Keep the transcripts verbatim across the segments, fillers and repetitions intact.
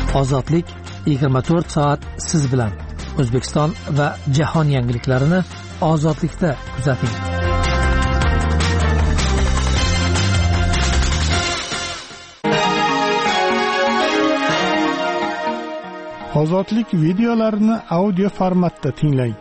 Ozodlik yigirma to'rt soat siz bilan. O'zbekiston va jahon yangiliklarini Ozodlikda kuzating. Ozodlik videolarini audio formatda tinglang.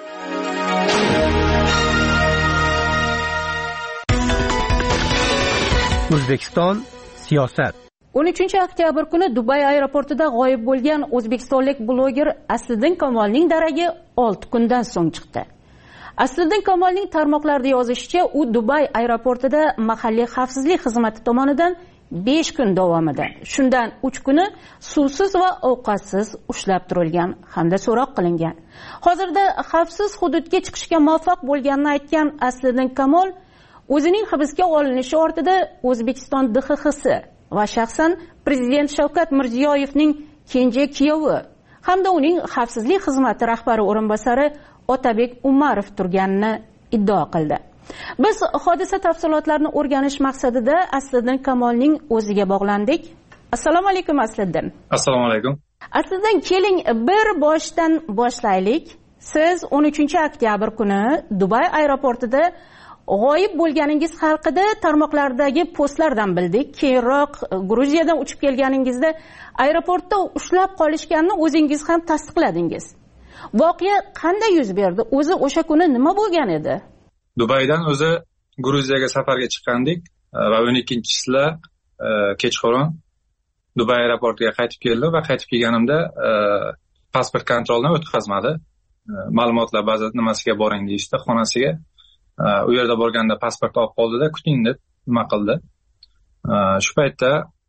O'zbekiston siyosat. o'n uchinchi oktyabr kuni Dubay aeroportida g'oyib bo'lgan o'zbekistonlik bloger Asliddin Kamolning daragi olti kundan so'ng chiqdi. Asliddin Kamolning tarmoqlarda yozishicha, u Dubay aeroportida mahalliy xavfsizlik xizmati tomonidan besh kun davomida, shundan uch kuni suvsiz va ovqatsiz ushlab turilgan hamda so'roq qilingan. Hozirda xavfsiz hududga chiqishga muvaffaq bo'lganini aytgan Asliddin Kamol o'zining hibsga olinishi ortida O'zbekiston D X Xsi va shaxsan Prezident Shavkat Mirziyoyevning kenja kuyovi hamda uning xavfsizlik xizmati rahbari o'rinbosari Otabek Umarov turganini iddao qildi. Biz hodisa tafsilotlarini o'rganish maqsadida Asliddin Kamolning o'ziga bog'landik. Assalomu alaykum Asliddin. Assalomu alaykum. Asliddin, keling bir boshdan boshlaylik. Siz o'n uchinchi oktyabr kuni Dubay aeroportida g'oyib bo'lganingiz haqida tarmoqlardagi postlardan bildik. Keyinroq Gruziyadan uchib kelganingizda aeroportda ushlab qolishganini o'zingiz ham tasdiqladingiz. Voqea qanday yuz berdi? O'zi o'sha kuni nima bo'lgan edi? Dubaydan o'zi Gruziyaga safarga chiqqandik va o'n ikkinchisida kechqurun Dubay aeroportiga qaytib keldim va qaytib kelganimda pasport kontrolini o'tkazmadi. Ma'lumotlar bazasi nimasiga boring deyishdi, xonasiga. U yerda borganda pasport olib qoldida, kuting deb nima qildi. Shu paytda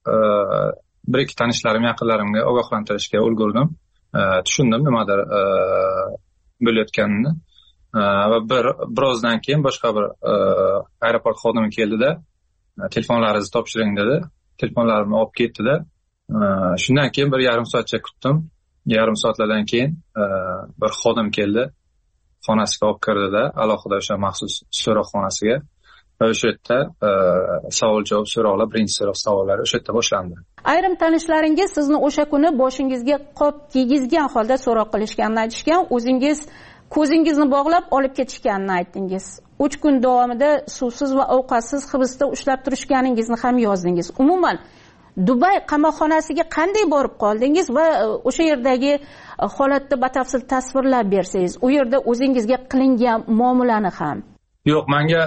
bir ikki tanishlarim, yaqinlarimga ogohlantirishga ulgurdim. Tushundim nimadir bo'layotganini. Va bir birozdan keyin boshqa bir aeroport xodimi keldida, telefonlaringizni topshiring dedi. Telefonlarimni olib ketdida. Shundan keyin bir yarim soatcha kutdim. Yarim soatlardan keyin bir xodim keldi. Xonasiga olib kirdida, alohida o'sha maxsus so'roq xonasiga. Va o'sha yerda savol-javob so'roqlar, birinchi so'roq savollari o'sha yerda boshlandi. Ayrim tanishlaringiz sizni o'sha kuni boshingizga qop kiygizgan holda so'roq qilishganini aytishgan, o'zingiz ko'zingizni bog'lab olib ketishganini aytdingiz. uch kun davomida suvsiz va ovqatsiz hibsda ushlab turishganingizni ham yozdingiz. Umuman Dubay qamoqxonasiga qanday borib qoldingiz va o'sha yerdagi holatni batafsil tasvirlab bersangiz, u yerda o'zingizga qilingan muomalani ham. Yo'q, menga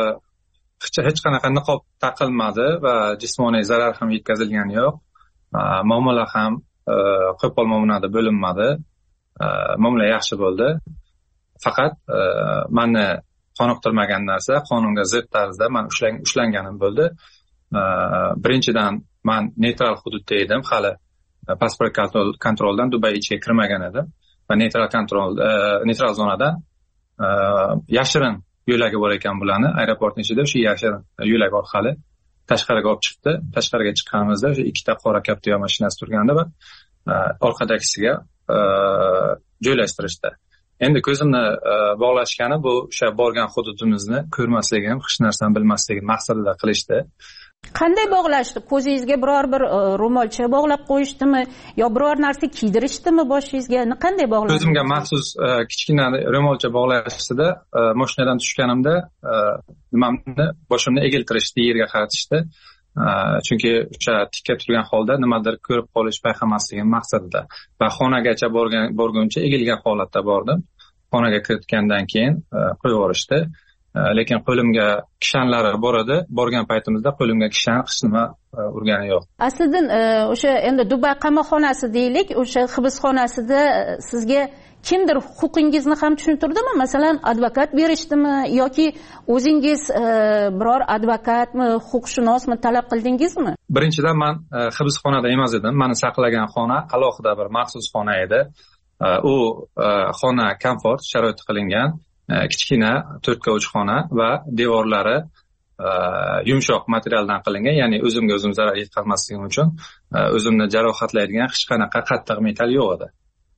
hech qanaqa niqob taqilmadi va jismoniy zarar ham yetkazilgani yo'q. Muomala ham qo'pol muomalada bo'linmadi. Muomala yaxshi bo'ldi. Faqat meni qoniqtirmagan narsa qonunga zid tarzda men ushlanganim bo'ldi. Birinchidan men neytral hududda edim, hali pasport kontroldan Dubay ichiga kirmagan edim va neytral kontrol neytral zonadan yashirin yo'lagi bor ekan bularni aeroportning ichida o'sha yashirin yo'lak orqali tashqariga olib chiqdi. Tashqariga chiqqanimizda o'sha ikkita qora Captiva mashinasi turganda va orqadagisiga joylashtirishdi. Endi ko'zimni bog'lashgani bu o'sha borgan hududimizni ko'rmasligim, hech narsani bilmasligim maqsadida qilishdi. Qanday bog'lashdi? Ko'zingizga biror bir ro'molcha bog'lab qo'yishdimi yo biror narsa kiydirishdimi boshingizga? Qanday bog'lashdi? O'zimga maxsus kichkina ro'molcha bog'lashdida, mashinadan tushganimda nimamni boshimni egiltirishdi, yerga qaratishdi. Chunki o'sha tikka turgan holda nimadir ko'rib qolish, payqamasligim maqsadida va xonagacha borgan borguncha egilgan holatda bordim. Xonaga kiritgandan keyin qo'yib yuborishdi. Lekin qo'limga kishanlari bor edi. Borgan paytimizda qo'limga kishan hech nima urgani yo'q. Asliddin, o'sha endi Dubay qamoqxonasi deylik, o'sha hibsxonasida sizga kimdir huquqingizni ham tushunturdimi? Masalan, advokat berishdimi yoki o'zingiz biror advokatmi, huquqshunosmi talab qildingizmi? Birinchidan men hibsxonada emas edim. Meni saqlagan xona alohida bir maxsus xona edi. U xona komfort sharoit qilingan. Kichkina to'rtga uch xona va devorlari yumshoq materialdan qilingan, ya'ni o'zimga o'zim zarar yetkazmasligim uchun o'zimni jarohatlaydigan hech qanaqa qattiq metal yo'q edi.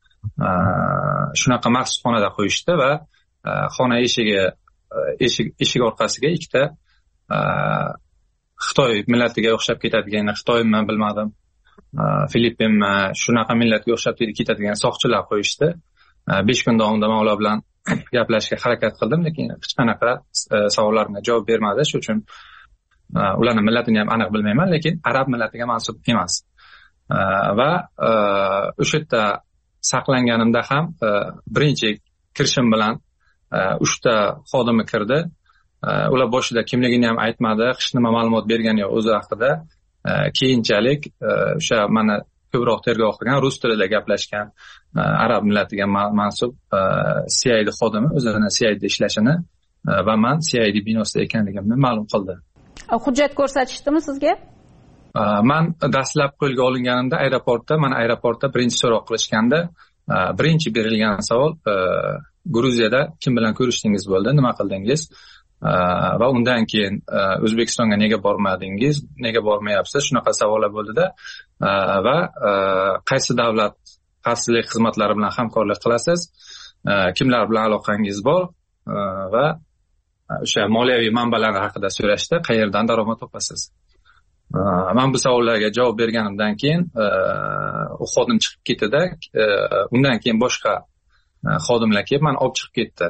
Shunaqa maxsus xonada qo'yishdi va xona eshigi eshik eshik orqasiga ikkita Xitoy millatiga o'xshab ketadigan, Xitoymi bilmadim, Filippinmi, shunaqa millatga o'xshab ketadigan soqchilar qo'yishdi. besh kun davomida men ular bilan gaplashishga harakat qildim, lekin hech qanaqa savollarimga javob bermadi. Shuning uchun ularning millatini ham aniq bilmayman, lekin arab millatiga mansub emas. Va o'sha yerda saqlanganimda ham birinchi kirishim bilan uchta xodimi kirdi. Ular boshida kimligini ham aytmadi, hech nima ma'lumot bergani yo'q o'zi haqida. Keyinchalik o'sha mana ko'proq tergov qilgan, rus tilida gaplashgan arab millatiga mansub C I D xodimi o'zini C I D ishlashini va men C I D binosida ekanligimni ma'lum qildi. Hujjat ko'rsatishdimi sizga? Men dastlab qo'lga olinganimda aeroportda, mana aeroportda birinchi so'roq qilishganda, birinchi berilgan savol Gruziyada kim bilan ko'rishdingiz bo'ldi, nima qildingiz? Va undan keyin O'zbekistonga nega bormadingiz, nega bormayapsiz, shunaqa savollar bo'ldida va qaysi davlat xavfsizlik xizmatlari bilan hamkorlik qilasiz, kimlar bilan aloqangiz bor va o'sha moliyaviy manbalar haqida so'rashdi, qayerdan daromad topasiz. Men bu savollarga javob berganimdan keyin u xodim chiqib ketdi-da, undan keyin boshqa xodimlar kelib meni olib chiqib ketdi.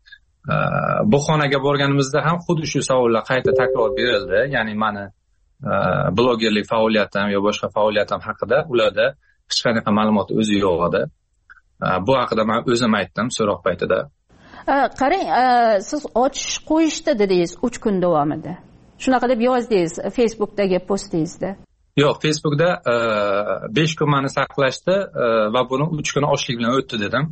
Bu xonaga borganimizda ham xuddi shu savollar qayta takror berildi, ya'ni meni blogerlik faoliyatim yo boshqa faoliyatim haqida ularda hech qanaqa ma'lumot o'zi yo'q edi. Bu haqida men o'zim aytdim so'roq paytida. Qarang, siz ochish qo'yishdi dedingiz uch kun davomida. Shunaqa deb yozdingiz Facebookdagi postingizda. Yo'q, Facebookda besh kun meni saqlashdi va buni uch kun ochlik bilan o'tdi dedim.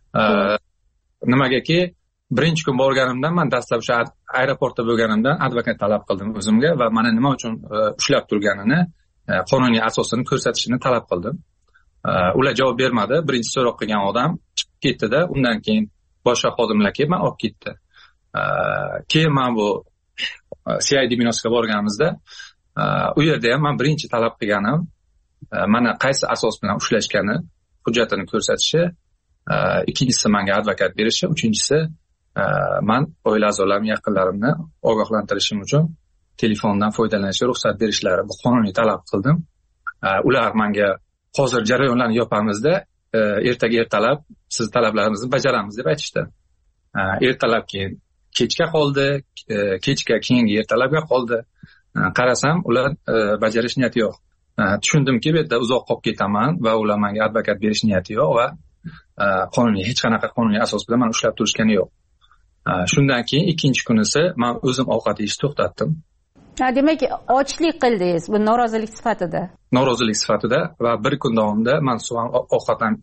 Nimagaki, birinchi kun borganimdan men dastlab o'sha aeroportda bo'lganimdan advokat talab qildim o'zimga va meni nima uchun ushlab turganini, qonuniy asosini ko'rsatishini talab qildim. Ular javob bermadi. Birinchi so'roq qilgan odam chiqib ketdi-da, undan keyin boshqa xodimlar kelib meni olib ketdi. Keyin men bu C I D binosiga borganimizda u yerda ham men birinchi talab qilganim mana qaysi asos bilan ushlashgani, hujjatini ko'rsatishi, ikkinchisi menga advokat berishi, uchinchisi men oila a'zolarim, yaqinlarimni ogohlantirishim uchun telefondan foydalanishga ruxsat berishlari, bu qonuniy talab qildim. Ular menga hozir jarayonlarni yopamizda, ertaga ertalab siz talablaringizni bajaramiz deb aytishdi. Ertalab keyin kechga qoldi, kechga keyingi ertalabga qoldi. Qarasam, ular bajarish niyati yo'q. Tushundimki, bu yerda uzoq qolib ketaman va ular menga advokat berish niyati yo'q va qonuniy hech qanaqa qonuniy asos bilan meni ushlab turishgani yo'q. Shundan keyin ikkinchi kunisi men o'zim ovqat yeyishni to'xtatdim. Ha, demak, ochlik qildingiz, bu norozilik sifatida. Norozilik sifatida va bir kun davomida men suv ovqat ham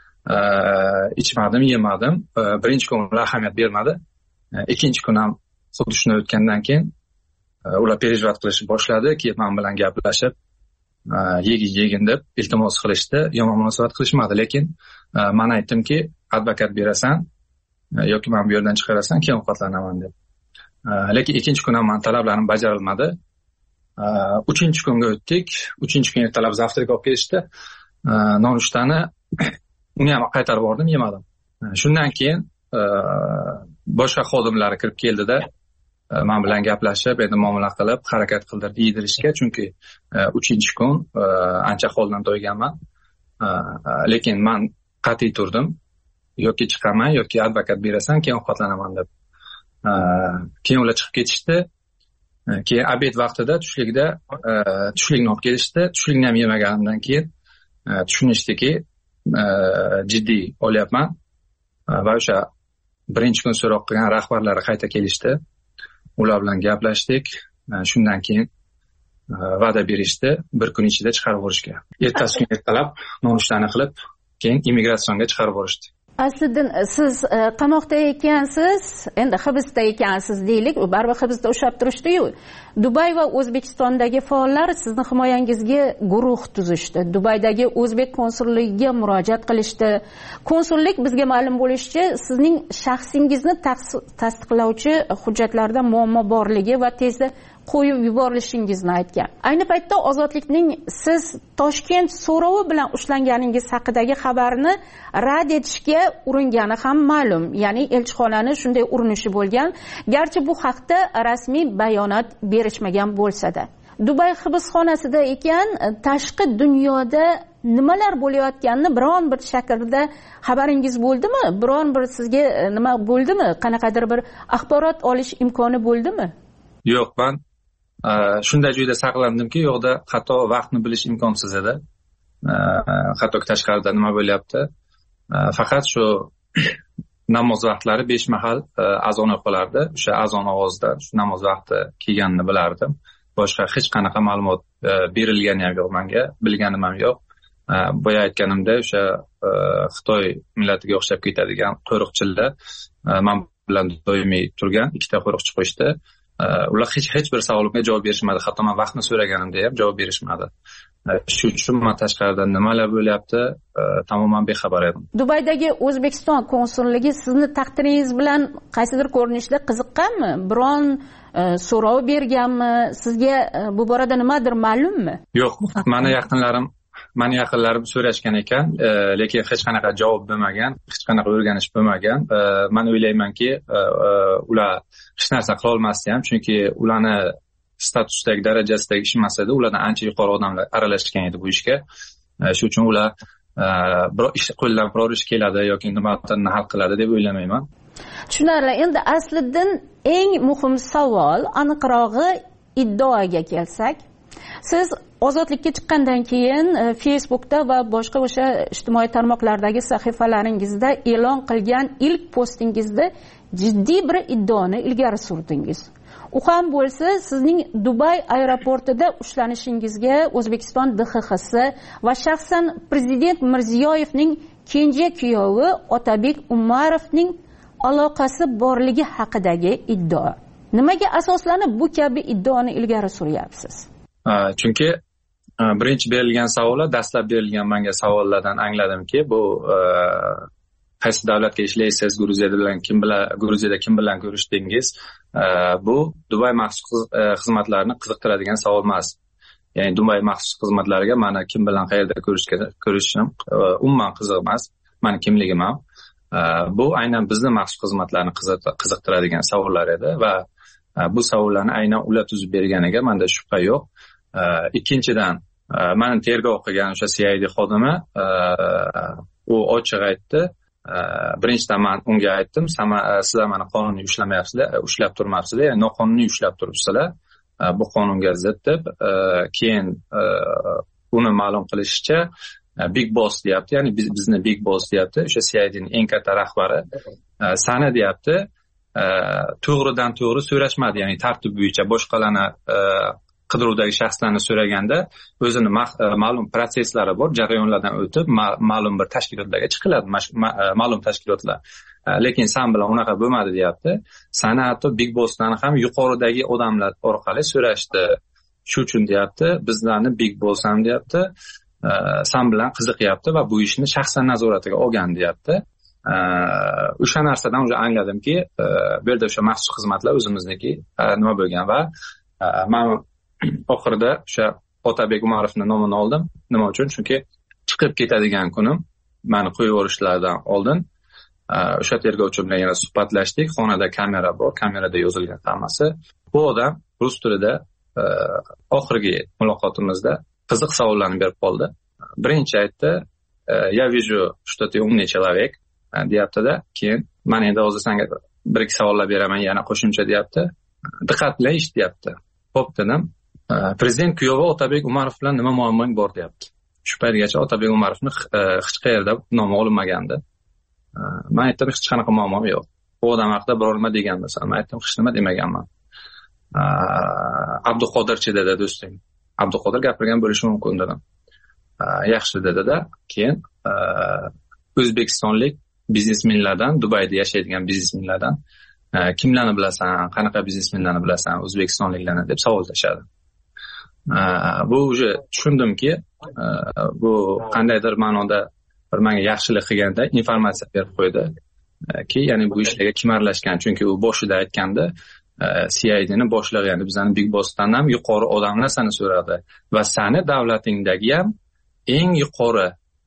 ichmadim, yemadim. Birinchi kun ular ahamiyat bermadi. Ikkinchi kun ham xuddi shuni o'tgandan keyin ular perejvat qilishni boshladi, keyin men bilan gaplashib, yegin yegin deb iltimos qilishdi, yomon munosabat qilishmadi, lekin men aytdimki, advokat berasan yoki men bu yerdan chiqarasan, keyin ovqatlanaman deb. Lekin ikkinchi kun ham men talablarim bajarilmadi. Uchinchi kunga o'tdik. Uchinchi kun ertalab zavtrak olib kelishdi. Nonushtani uni ham qaytarib bordim, yemadim. Shundan keyin boshqa xodimlar kirib keldida, men bilan gaplashib, endi muomala qilib, harakat qildirdi yedirishga, chunki uchinchi kun ancha holdan to'yganman. Lekin men qat'iy turdim. Yoki chiqaman, yoki advokat berasan, keyin ovqatlanaman deb. Keyin ular chiqib ketishdi. Keyin obed vaqtida tushlikda tushlikni olib kelishdi. Tushlikni ham yemaganimdan keyin tushunishdiki, jiddiy olyapman va o'sha birinchi kun so'roq qilgan rahbarlari qayta kelishdi. Ular bilan gaplashdik. Shundan keyin va'da berishdi, bir kun ichida chiqarib yuborishga. Ertasi kun ertalab nonushtani qilib, keyin immigratsiyonga chiqarib yuborishdi. Aslida siz qamoqda ekansiz, endi hibsda ekansiz deylik, baribir hibsda ushlab turishdi-yu. Dubay va O'zbekistondagi faollar sizni himoyangizga guruh tuzishdi. Dubaydagi o'zbek konsulligiga murojaat qilishdi. Konsullik bizga ma'lum bo'lishicha, sizning shaxsingizni tasdiqlovchi hujjatlarda muammo borligi va tezda qo'yib yuborilishingizni aytgan. Ayni paytda Ozodlikning siz Toshkent so'rovi bilan ushlanganingiz haqidagi xabarni rad etishga uringani ham ma'lum. Ya'ni elchixonani shunday urinishi bo'lgan, garchi bu haqda rasmiy bayonot berishmagan bo'lsa-da. Dubay hibsxonasida ekan, tashqi dunyoda nimalar bo'layotganini biron bir shaklda xabaringiz bo'ldimi? Biron bir sizga nima bo'ldimi? Qanaqadir bir axborot olish imkoni bo'ldimi? Yo'q, men shunday joyda saqlandimki, yo'qda hatto vaqtni bilish imkonsiz edi. Hatto tashqarida nima bo'lyapti? Faqat shu namoz vaqtlari besh mahal azon o'qilardi. O'sha azon ovozida shu namoz vaqti kelganini bilardim. Boshqa hech qanaqa ma'lumot berilgani ham yo'q menga, bilganim ham yo'q. Boya aytganimda o'sha Xitoy millatiga o'xshab ketadigan qo'riqchilar men bilan doimiy turgan ikkita qo'riqchi qo'yishdi. Ular hech hech bir savolimga javob berishmadi. Hatto men vaqtni so'raganimda ham javob berishmadi. Shu uchun men tashqarida nimalar bo'lyapti, tamoman bexabar edim. Dubaydagi O'zbekiston konsulligi sizni taqdiringiz bilan qaysidir ko'rinishda qiziqqanmi? Biron so'rov berganmi? Sizga bu borada nimadir ma'lummi? Yo'q, meni yaqinlarim Meni yaqinlarim so'rashgan ekan, lekin hech qanaqa javob bo'lmagan, hech qanaqa o'rganish bo'lmagan. Men o'ylaymanki, ular hech narsa qila olmasdi ham, chunki ularni statusdagi, darajasidagi ish emas edi, ulardan ancha yuqori odamlar aralashgan edi bu ishga. Shu uchun ular biror ish qo'ldan biror ish keladi yoki nimalarni hal qiladi deb o'ylamayman. Tushunarli. Endi Asliddin, eng muhim savol, aniqrog'i iddaoga kelsak, siz ozodlikka chiqqandan keyin Facebookda va boshqa o'sha ijtimoiy tarmoqlardagi sahifalaringizda e'lon qilgan ilk postingizda jiddiy bir iddaoni ilgari surdingiz. U ham bo'lsa, sizning Dubay aeroportida ushlanishingiz,ga O'zbekiston D X Xsi va shaxsan prezident Mirziyoyevning kenja kuyovi Otabek Umarovning aloqasi borligi haqidagi iddao. Nimaga asoslanib bu kabi iddaoni ilgari suryapsiz? Chunki birinchi berilgan savollar, dastlab berilgan menga savollardan angladimki, bu qaysi davlatga ishlaysiz, Gruziyada bilan kim bilan Gruziyada kim bilan ko'rishdingiz? Bu Dubay maxsus xizmatlarini qiziqtiradigan savol emas. Ya'ni Dubay maxsus xizmatlariga meni kim bilan qayerda ko'rishga ko'rishim umuman qiziq emas. Meni kimligim ham. Bu aynan bizning maxsus xizmatlarni qiziqtiradigan savollar edi va bu savollarni aynan ular tuzib berganiga menda shubha yo'q. Ikkinchidan, meni tergov qilgan o'sha C I D xodimi u ochiq aytdi. Birinchidan men unga aytdim, sizlar meni qonuniy ushlamayapsizlar, ushlab turmayapsizlar, ya'ni noqonuniy ushlab turibsizlar. Bu qonunga zid deb. Keyin uni ma'lum qilishicha Big Boss deyapti, ya'ni biz, bizni Big Boss deyapti, o'sha C I D'ning eng katta rahbari. Sani deyapti, to'g'ridan to'g'ri so'rashmadi, ya'ni tartib bo'yicha boshqalarni qidiruvdagi shaxslarni so'raganda o'zini ma'lum prosesslari bor, jarayonlardan o'tib ma'lum bir tashkilotlarga chiqiladi, ma'lum tashkilotlar. Lekin sen bilan unaqa bo'lmadi deyapti. Sani hatto Big Boss'dan ham yuqoridagi odamlar orqali so'rashdi. Shu uchun deyapti, bizlarni Big Boss ham deyapti, sen bilan qiziqyapti va bu ishni shaxsan nazoratiga olgan deyapti. O'sha narsadan o'zi angladimki, bu yerda o'sha maxsus xizmatlar o'zimizniki nima bo'lgan va men oxirida o'sha Otabek Umarovning nomini oldim. Nima uchun? Chunki chiqib ketadigan kunim meni qo'yib yuborishlaridan oldin o'sha tergovchi bilan yana suhbatlashdik. Xonada kamera bor, kamerada yozilgan hammasi. Bu odam rus tilida oxirgi muloqotimizda qiziq savollarni berib qoldi. Birinchi aytdi, "Я вижу, что ты умный человек", deyapti-da. Keyin men endi hozir senga bir ikki savollar beraman, yana qo'shimcha deyapti. Diqqat bilan eshit deyapti. Xo'p dedim. Prezident kuyovi Otabek Umarov bilan nima muammong bor deyapti. Shu paytgacha Otabek Umarovni hech qayerda nomi olinmagandi. Men aytdim, hech qanaqa muammom yo'q. Bu odam haqida biror nima deganmisan? Men aytdim, hech nima demaganman. Abduqodirchi dedi do'stim. Abduqodir gapirgan bo'lishi mumkin dedim. Yaxshi dedi-da. Keyin o'zbekistonlik biznesmenlardan, Dubayda yashaydigan biznesmenlardan kimlarni bilasan, qanaqa biznesmenlarni bilasan, o'zbekistonliklarni deb savol tashadi. Bu uje tushundimki, bu qandaydir ma'noda bir menga yaxshilik qilganda informatsiya berib qo'ydi ki, ya'ni bu ishlarga kim aralashgan, chunki u boshida aytganda C I D'ni boshlig'i, ya'ni bizning Big Boss'dan ham yuqori odamlar seni so'radi va seni davlatingdagi ham eng yuqori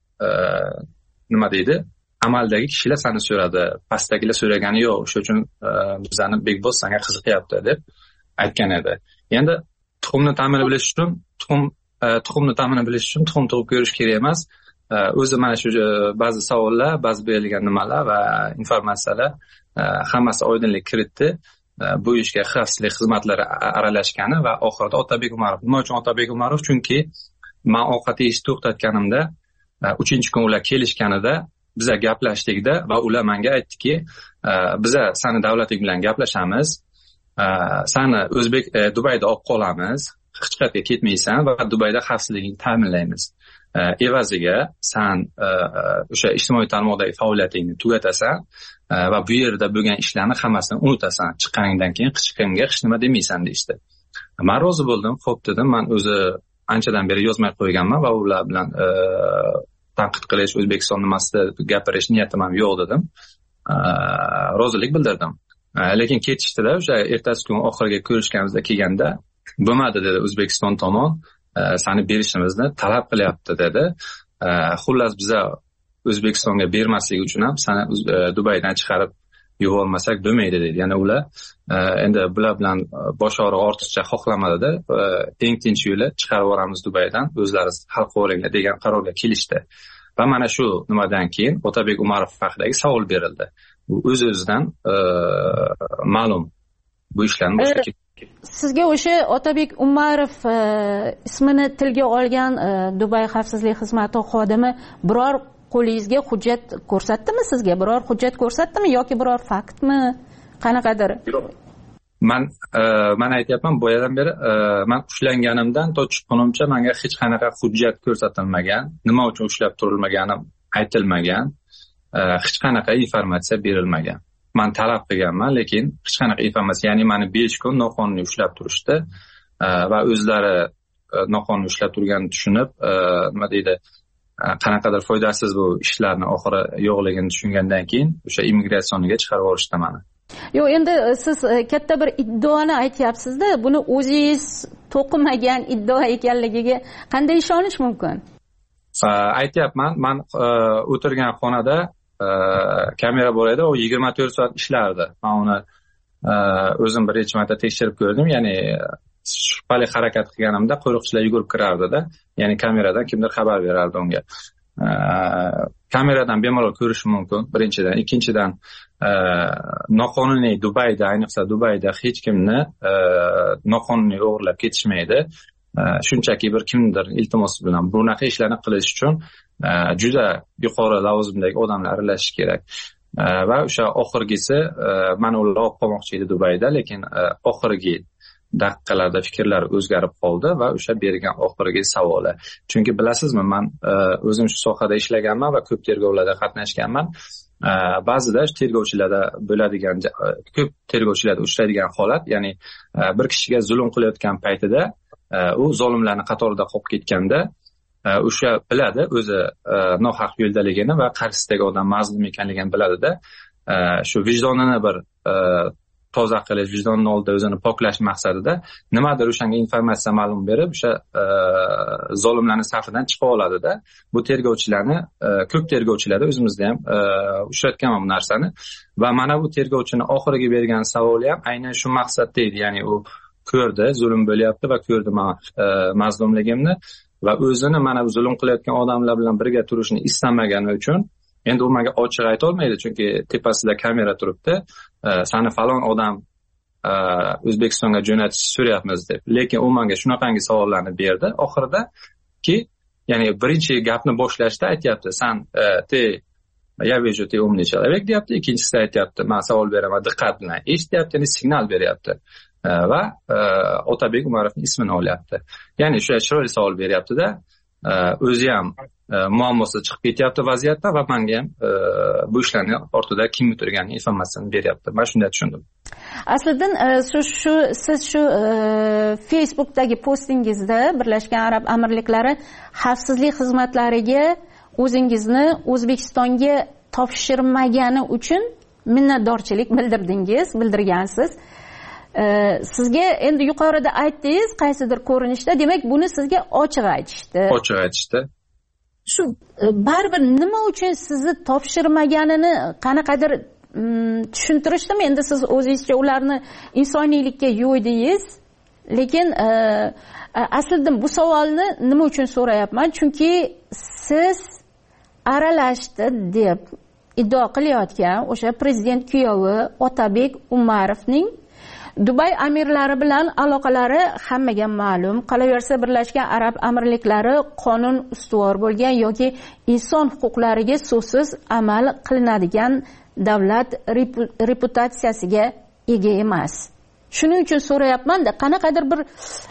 nima deydi, amaldagi kishilar seni so'radi, pastdagilar so'ragani yo'q. Shuning uchun bizning Big Boss senga qiziqyapti deb aytgan edi. Endi tuxumni ta'mini bilish uchun tuxum tuxumni ta'mini bilish uchun tuxum tug'ib ko'rish kerak emas. O'zi mana shu ba'zi savollar, ba'zi berilgan nimalar va informatsiyalar hammasi oydinlik kiritdi. Bu ishga xavfsizlik xizmatlari aralashgani va oxirida Otabek Umarov. Nima uchun Otabek Umarov? Chunki men ovqat yeyishni to'xtatganimda, uchinchi kun ular kelishganida biza gaplashdikda va ular menga aytdiki, biza seni davlating bilan gaplashamiz, seni O'zbek Dubayda olib qolamiz, hech qayerga ketmaysan va Dubayda xavfsizligingni ta'minlaymiz. Evaziga sen o'sha ijtimoiy tarmoqdagi faoliyatingni tugatasan va bu yerda bo'lgan ishlarni hammasini unutasan. Chiqqaningdan keyin hech kimga hech nima demaysan deydi. Men rozi bo'ldim. Xo'p dedim. Men o'zi anchadan beri yozmay qo'yganman va ular bilan tanqid qilish, O'zbekiston nimasida gapirish niyatim ham yo'q dedim. Rozilik bildirdim. Lekin ketishdida o'sha ertasi kun oxiriga ko'rishganimizda kelganda bo'lmadi dedi O'zbekiston tomon. Sani berishimizni talab qilyapti dedi. Xullas biza O'zbekistonga bermaslik uchun ham sani Dubaydan chiqarib yubormasak bo'lmaydi dedi. Ya'ni ular endi bular bilan bosh og'rig'i ortiqcha xohlamadida, eng tinch yo'li chiqarib yuboramiz Dubaydan, o'zlaringiz hal qilaveringlar degan qarorga kelishdi. Va mana shu nimadan keyin Otabek Umarov haqidagi savol berildi. Bu o'z-o'zidan ma'lum bu ishlarni boshqa Sizga o'sha Otabek Umarov ismini tilga olgan Dubay xavfsizlik xizmati xodimi biror qo'lingizga hujjat ko'rsatdimi sizga? Biror hujjat ko'rsatdimi yoki biror faktmi? Qanaqadir? Men men aytayapman, boyadan beri men ushlanganimdan to chiqqunimcha menga hech qanaqa hujjat ko'rsatilmagan, nima uchun ushlab turilmaganim aytilmagan, hech qanaqa informatsiya berilmagan. Men talab qilganman, lekin hech qanaqa informatsiya, ya'ni meni besh kun noqonuniy ushlab turishdi va o'zlari noqonuniy ushlab turganini tushunib, nima deydi, qanaqadir foydasiz bu ishlarni oxiri yo'qligini tushungandan keyin o'sha immigratsiyaga chiqarib yuborishdi meni. Yo'q, endi siz katta bir iddaoni aytyapsiz-da, buni o'zingiz to'qimagan iddao ekanligiga qanday ishonish mumkin? Aytyapman, men o'tirgan xonada kamera bor edi, u yigirma to'rt soat ishlardi. Men uni o'zim bir necha marta tekshirib ko'rdim, ya'ni shubhali harakat qilganimda qo'riqchilar yugurib kirardi-da, ya'ni kameradan kimdir xabar berardi unga. Kameradan bemalol ko'rish mumkin, birinchidan. Ikkinchidan, noqonuniy Dubayda, ayniqsa Dubayda hech kimni noqonuniy o'g'irlab ketishmaydi. Shunchaki bir kimdir iltimos bilan bunaqa ishlarni qilish uchun juda yuqori lavozimdagi odamlar aralashishi kerak. Va o'sha oxirgisi mana ular olib qolmoqchi edi Dubayda, lekin oxirgi daqiqalarda fikrlar o'zgarib qoldi va o'sha bergan oxirgi savoli. Chunki bilasizmi, men o'zim shu sohada ishlaganman va ko'p tergovlarda qatnashganman. Ba'zida tergovchilarda bo'ladigan, ko'p tergovchilarda uchraydigan holat, ya'ni bir kishiga zulm qilayotgan paytida u zolimlarning qatorida qolib ketganda o'sha biladi o'zi nohaq yo'ldaligini va qarshisidagi odam mazlum ekanligini biladida, shu vijdonini bir toza qilish, vijdonning oldida o'zini poklash maqsadida nimadir o'shanga informatsiya ma'lum berib, o'sha zolimlarning safidan chiqa oladida. Bu tergovchilarni, ko'p tergovchilarda o'zimizda ham uchratganman bu narsani va mana bu tergovchini oxiriga bergan savoli ham aynan shu maqsadda edi, ya'ni u ko'rdi, zulm bo'lyapti va ko'rdi men mazlumligimni va o'zini mana bu zulm qilayotgan odamlar bilan birga turishni istamagani uchun endi u menga ochiq ayta olmaydi, chunki tepasida kamera turibdi, sani falon odam O'zbekistonga jo'natish so'rayapmiz deb. Lekin u menga shunaqangi savollarni berdi oxirida ki, ya'ni birinchi gapni boshlashda aytyapti, san te я вижу ты умный человек deyapti, ikkinchisida aytyapti, men savol beraman, diqqat bilan eshityapti, ya'ni signal beryapti va Otabek Umarovning ismini olyapti. Ya'ni shu chiroyli savol beryapti-da, o'zi ham muammosi chiqib ketyapti vaziyatdan va menga ham bu ishlarning ortida kim o'tirganini informatsiyani beryapti. Men shunday tushundim. Aslidan shu shu siz shu Facebookdagi postingizda Birlashgan Arab Amirliklari xavfsizlik xizmatlariga o'zingizni O'zbekistonga topshirmagani uchun minnatdorchilik bildirdingiz, bildirgansiz. Sizga endi yuqorida aytdingiz, qaysidir ko'rinishda, demak buni sizga ochiq aytishdi. Ochiq aytishdi. Shu baribir nima uchun sizni topshirmaganini qanaqadir tushuntirishdimi? Endi siz o'zingizcha ularni insoniylikka yo'ydingiz. lekin aslida bu savolni nima uchun so'rayapman, chunki siz aralashdi deb iddao qilayotgan o'sha prezident kuyovi Otabek Umarovning Dubay amirlari bilan aloqalari hammaga ma'lum. Qolaversa, Birlashgan Arab Amirliklari qonun ustuvor bo'lgan yoki inson huquqlariga so'zsiz amal qilinadigan davlat reputatsiyasiga ega emas. Shuning uchun so'rayapman-da, qanaqadir bir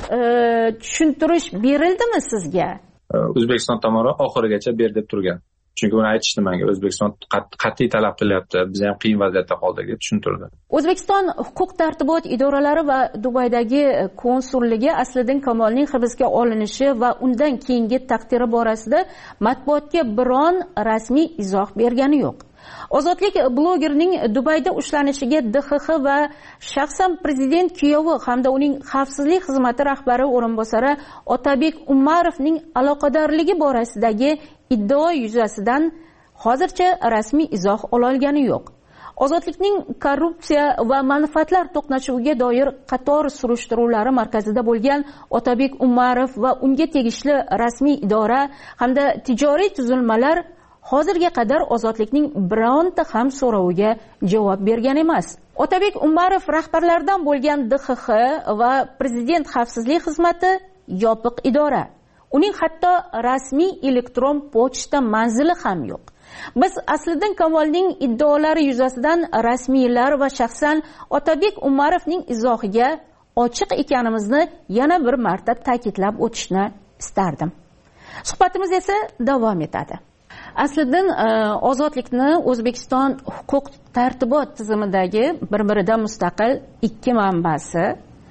tushuntirish berildimi sizga? O'zbekiston tomoni oxirigacha ber deb turgan. Chunki uni aytishdi menga, O'zbekiston qat'iy talab qilyapti, biz ham qiyin vaziyatda qoldik deb tushuntirdi. O'zbekiston huquq tartibot idoralari va Dubaydagi konsulligi Asliddin Kamolning hibsga olinishi va undan keyingi taqdiri borasida matbuotga biron rasmiy izoh bergani yo'q. Ozodlik blogerning Dubayda ushlanishiga D X X va shaxsan prezident kuyovi hamda uning xavfsizlik xizmati rahbari o'rinbosari Otabek Umarovning aloqadorligi borasidagi iddao yuzasidan hozircha rasmiy izoh ololgani yo'q. Ozodlikning korrupsiya va manfaatlar to'qnashuviga doir qator surishtiruvlari markazida bo'lgan Otabek Umarov va unga tegishli rasmiy idora hamda tijoriy tuzilmalar hozirga qadar ozodlikning bironta ham so'roviga javob bergan emas. Otabek Umarov rahbarlaridan bo'lgan D X X va prezident xavfsizlik xizmati yopiq idora. Uning hatto rasmiy elektron pochta manzili ham yo'q. Biz Asliddin Kamolning iddaolari yuzasidan rasmiylar va shaxsan Otabek Umarovning izohiga ochiq ekanimizni yana bir marta ta'kidlab o'tishni istardim. Suhbatimiz esa davom etadi. Asliddin ozodlikni O'zbekiston huquq tartibot tizimidagi bir-biridan mustaqil ikki manbasi.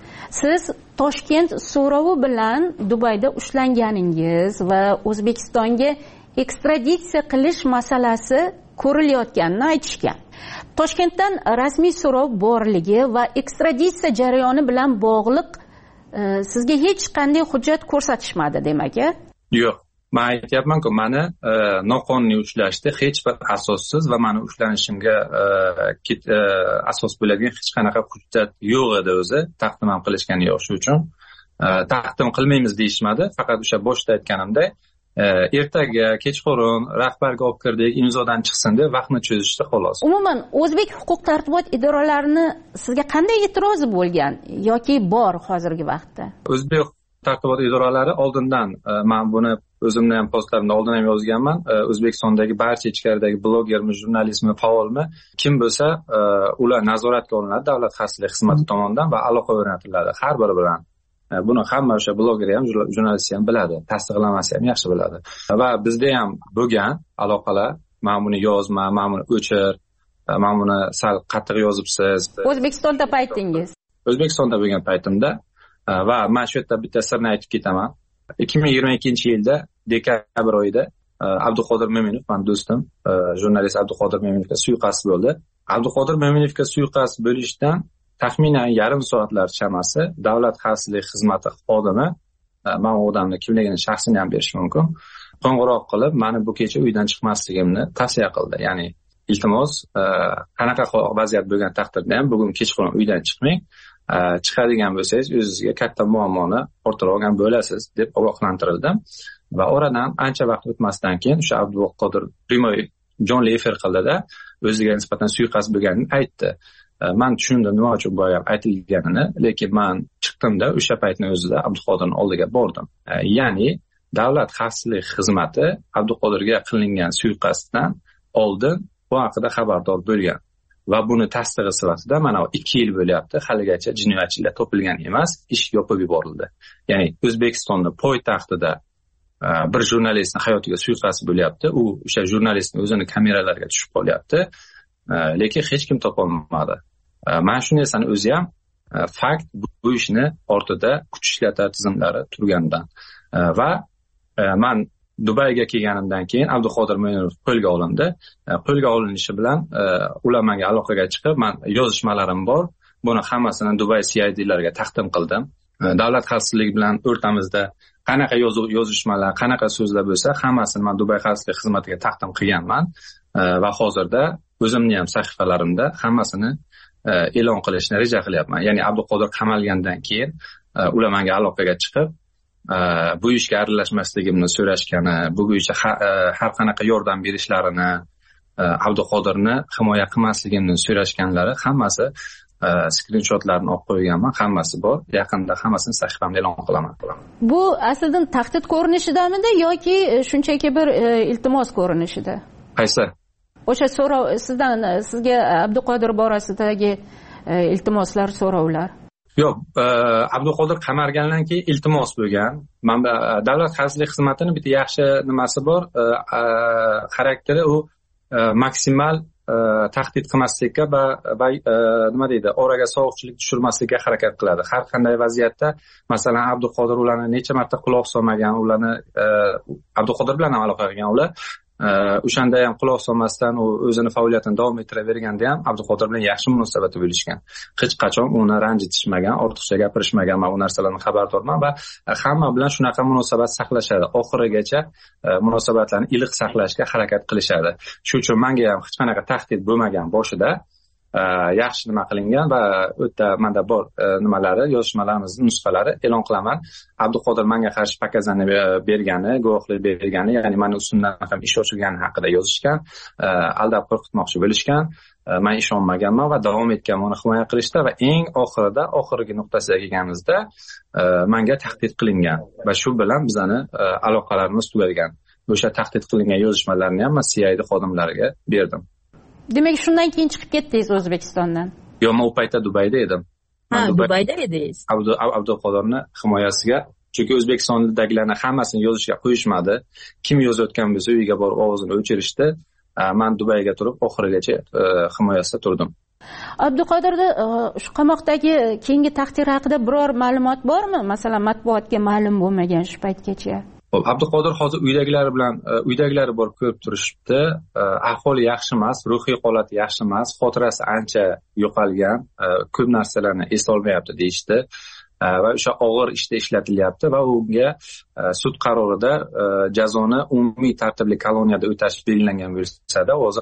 Siz Toshkent so'rovi bilan Dubayda ushlanganingiz va O'zbekistonga ekstraditsiya qilish masalasi ko'rilayotganini aytishgan. Toshkentdan rasmiy so'rov borligi va ekstraditsiya jarayoni bilan bog'liq sizga hech qanday hujjat ko'rsatishmadi demak-a? Yo'q. Men aytyapman-ku, meni noqonuniy ushlashdi, hech bir asossiz va meni ushlanishimga asos bo'ladigan hech qanaqa hujjat yo'q edi o'zi. Taqdim ham qilishgani yo'q, shu uchun taqdim qilmaymiz deyishmadi. Faqat o'sha boshda aytganimda ertaga kechqurun rahbarga olib kirdik, imzodan chiqsin deb vaqtni cho'zishdi xolos. Umuman o'zbek huquq tartibot idoralarini sizga qanday e'tirozi bo'lgan yoki bor hozirgi vaqtda? O'zbek tartibot idoralari oldindan, men buni o'zimni ham postlarimda oldin ham yozganman, O'zbekistondagi barcha ichkaridagi blogermi, jurnalistmi, faolmi kim bo'lsa, ular nazoratga olinadi davlat xavfsizlik xizmati tomonidan va aloqa o'rnatiladi har biri bilan. Buni hamma o'sha bloger ham, jurnalist ham biladi, tasdiqlamasi ham yaxshi biladi. Va bizda ham bo'lgan aloqalar, men buni yozman, men buni o'chir, men buni sal qattiq yozibsiz. O'zbekistonda paytingiz? O'zbekistonda bo'lgan paytimda va men shu yerda bitta sirni aytib ketaman. ikki ming yigirma ikkinchi yilda dekabr oyida Abduqodir Mo'minov, men do'stim, jurnalist Abduqodir Mo'minovga suiqasd bo'ldi. Abduqodir Mo'minovga suiqasd bo'lishdan taxminan yarim soatlar chamasi davlat xavfsizlik xizmati xodimi, men u odamni kimligini, shaxsini ham berish mumkin, qo'ng'iroq qilib meni bu kecha uydan chiqmasligimni tavsiya qildi. Ya'ni iltimos, qanaqa vaziyat bo'lgan taqdirda ham bugun kechqurun uydan chiqmang, chiqadigan bo'lsangiz o'zingizga katta muammoni orttirib olgan bo'lasiz deb ogohlantirildim. Va oradan ancha vaqt o'tmasdan keyin o'sha Abduqodir primoy jonli efir qildida o'ziga nisbatan suiqasd bo'lganini aytdi. Men tushundim nima uchun bu ham aytilganini, lekin men chiqdimda o'sha paytning o'zida Abduqodirning oldiga bordim. Ya'ni davlat xavfsizlik xizmati Abduqodirga qilingan suiqasddan oldin bu haqida xabardor bo'lgan. Va buni tasdig'i sifatida mana ikki yil bo'lyapti, haligacha jinoyatchilar topilgan emas, ish yopib yuborildi. Ya'ni O'zbekistonning poytaxtida bir jurnalistning hayotiga suiqasd bo'lyapti, u o'sha jurnalistning o'zini kameralarga tushib qolyapti, lekin hech kim topolmadi. Mana shu narsani o'zi ham fakt bu ishni ortida kuch ishlatar tizimlari turganidan. Va men Dubayga kelganimdan keyin Abduqodir Mo'minov qo'lga olindi. Qo'lga olinishi bilan ular menga aloqaga chiqib, men yozishmalarim bor. Buni hammasini Dubay C I D'larga taqdim qildim. Davlat xavfsizligi bilan o'rtamizda qanaqa yozishmalar, qanaqa so'zlar bo'lsa, hammasini men Dubay xavfsizlik xizmatiga taqdim qilganman va hozirda o'zimning ham sahifalarimda hammasini e'lon qilishni reja qilyapman. Ya'ni Abduqodir qamalgandan keyin ular menga aloqaga chiqib bu ishga aralashmasligimni so'rashgani, bu bo'yicha har qanaqa yordam berishlarini, Abduqodirni himoya qilmasligimni so'rashganlari hammasi skrinshotlarni olib qo'yganman, hammasi bor. Yaqinda hammasini sahifamda e'lon qilaman. Bu aslida tahdid ko'rinishidamidi yoki shunchaki bir iltimos ko'rinishida? Qaysi? O'sha so'rov sizdan, sizga Abduqodir borasidagi iltimoslar, so'rovlar. Yo'q, Abduqodir qamargandan keyin iltimos bo'lgan. Mana Davlat xavfsizlik xizmatining bitta yaxshi nimasi bor, xarakteri u maksimal tahdid qilmaslikka va nima deydi, oraga sovuqchilik tushirmaslikka harakat qiladi. Har qanday vaziyatda, masalan, Abduqodir ularni necha marta quloq solmagan, ularni Abduqodir bilan ham aloqa qilgan ular. O'shanda ham quloq solmasdan u o'zini faoliyatini davom ettiraverganda ham Abduqodir bilan yaxshi munosabatda bo'lishgan. Hech qachon uni ranjitishmagan, ortiqcha gapirishmagan. Men bu narsalardan xabardorman va hamma bilan shunaqa munosabat saqlashadi. Oxirigacha munosabatlarni iliq saqlashga harakat qilishadi. Shuning uchun menga ham hech qanaqa tahdid bo'lmagan boshida. Yaxshi nima qilingan va o'ta menda bor nimalari, yozishmalarimiz nusxalari e'lon qilaman. Abduqodir menga qarshi pakazani bergani, guvohlik bergani, ya'ni meni ustimdan ham ish ochilgani haqida yozishgan, aldab qo'rqitmoqchi bo'lishgan. Men ishonmaganman va davom etgan uni himoya qilishda va eng oxirida, oxirgi nuqtasiga kelganimizda menga tahdid qilingan va shu bilan bizani aloqalarimiz tugagan. O'sha tahdid qilingan yozishmalarni ham men C I D xodimlariga berdim. Demak, shundan keyin chiqib ketdingiz O'zbekistondan? Yo'q, men u paytda Dubayda edim. Ha, Dubayda edingiz. Abduqodirni himoyasiga, chunki O'zbekistondagilarni hammasini yozishga qo'yishmadi. Kim yozayotgan bo'lsa, uyiga borib ovozini o'chirishdi. Men Dubayga turib, oxirigacha himoyasida turdim. Abduqodirni shu qamoqdagi keyingi taqdiri haqida biror ma'lumot bormi? Masalan, matbuotga ma'lum bo'lmagan shu paytgacha. Hop, Abduqodir hozir uydagilari bilan, uydagilari borib ko'rib turishibdi. Ahvoli yaxshi emas, ruhiy holati yaxshi emas, xotirasi ancha yo'qolgan, ko'p narsalarni eslay olmayapti deyishdi. Va o'sha og'ir ishda ishlatilyapti va unga sud qarorida jazoni umumiy tartibli koloniyada o'tash belgilangan bo'lsa-da, hozir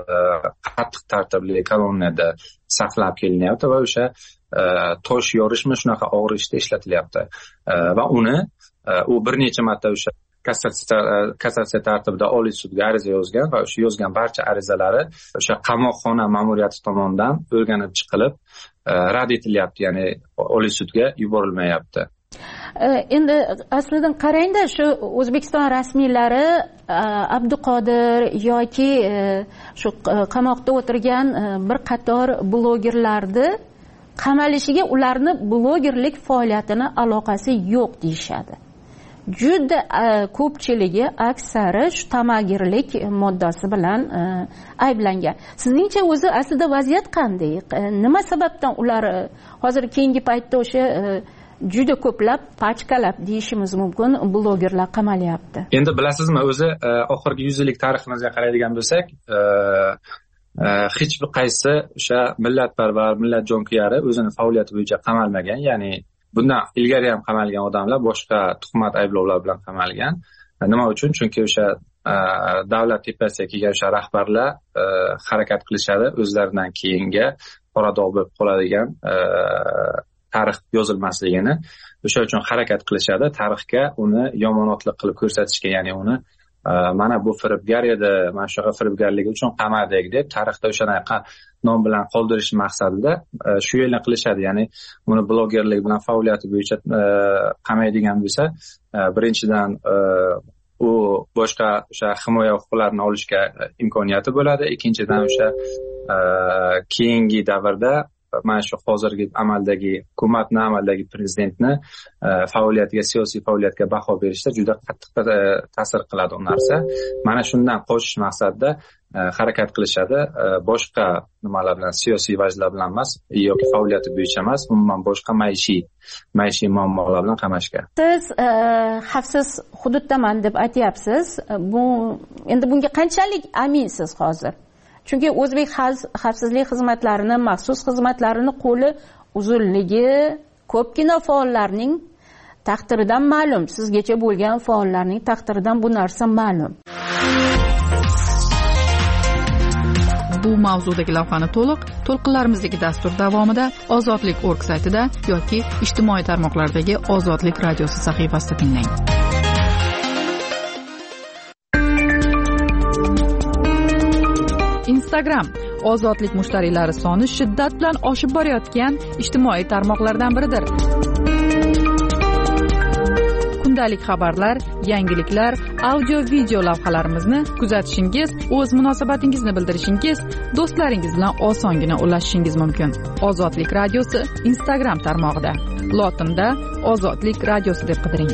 qattiq tartibli koloniyada saqlab kelinyapti va o'sha tosh yorishmi shunaqa og'ir ishda ishlatilyapti. Va uni u bir necha marta o'sha kassatsiya tartibida Oliy sudga ariza yozgan va o'sha yozgan barcha arizalari o'sha qamoqxona ma'muriyati tomonidan o'rganib chiqilib rad etilyapti, ya'ni Oliy sudga yuborilmayapti. Endi aslida qarangda, shu O'zbekiston rasmiylari Abduqodir yoki shu qamoqda o'tirgan bir qator blogerlarni qamalishiga ularni blogerlik faoliyatini aloqasi yo'q deyishadi. Juda ko'pchiligi aksari shu tamagirlik moddasi bilan ayblangan. Sizningcha o'zi aslida vaziyat qanday? Nima sababdan ular hozir keyingi paytda o'sha juda ko'plab pachkalab deyishimiz mumkin blogerlar qamalyapti? Endi bilasizmi, o'zi oxirgi yuz yillik tariximizga qaraydigan bo'lsak, hech bir qaysi o'sha millatparvar, millat jonkuyari o'zini faoliyati bo'yicha qamalmagan, ya'ni bundan ilgari ham qamalgan odamlar boshqa tuhmat ayblovlar bilan qamalgan. Nima uchun? Chunki o'sha davlat tepasiga kelgan o'sha rahbarlar harakat qilishadi, o'zlaridan keyinga qora dog' bo'lib qoladigan tarix yozilmasligini, o'sha uchun harakat qilishadi, tarixga uni yomonotlik qilib ko'rsatishga, ya'ni uni mana bu firibgar edi, mana shunaqa firibgarligi uchun qamardik deb tarixda o'shanaqa nom bilan qoldirish maqsadida shu yo'lni qilishadi. Ya'ni uni blogerlik bilan faoliyati bo'yicha qamaydigan bo'lsa, birinchidan u boshqa o'sha himoya huquqlarini olishga imkoniyati bo'ladi. Ikkinchidan o'sha keyingi davrda mana shu hozirgi amaldagi hukumatni, amaldagi prezidentni faoliyatiga, siyosiy faoliyatga baho berishda juda qattiq ta'sir qiladi u narsa. Mana shundan qochish maqsadida harakat qilishadi. Boshqa nimalar bilan, siyosiy vajlar bilan emas yoki faoliyati bo'yicha emas, umuman boshqa maishiy maishiy muammolar bilan qamashga. Siz xavfsiz hududdaman deb aytyapsiz. Bu endi bunga qanchalik aminsiz hozir? Chunki o'zbek xavfsizlik xizmatlarini, maxsus xizmatlarini qo'li uzunligi ko'pgina faollarning taqdiridan ma'lum. Sizgacha bo'lgan faollarning taqdiridan bu narsa ma'lum. bu mavzudagi lavhani to'liq to'lqinlarimizdagi dastur davomida Ozodlik org saytida yoki ijtimoiy tarmoqlardagi Ozodlik radiosi sahifasida tinglang. Instagram Ozodlik mushtariylari soni shiddat bilan oshib borayotgan ijtimoiy tarmoqlardan biridir. Kundalik xabarlar, yangiliklar, audio-video lavhalarimizni kuzatishingiz, o'z munosabatingizni bildirishingiz, do'stlaringiz bilan osongina ulashishingiz mumkin. Ozodlik radiosi Instagram tarmog'ida. Lotinda Ozodlik radiosi deb qidiring.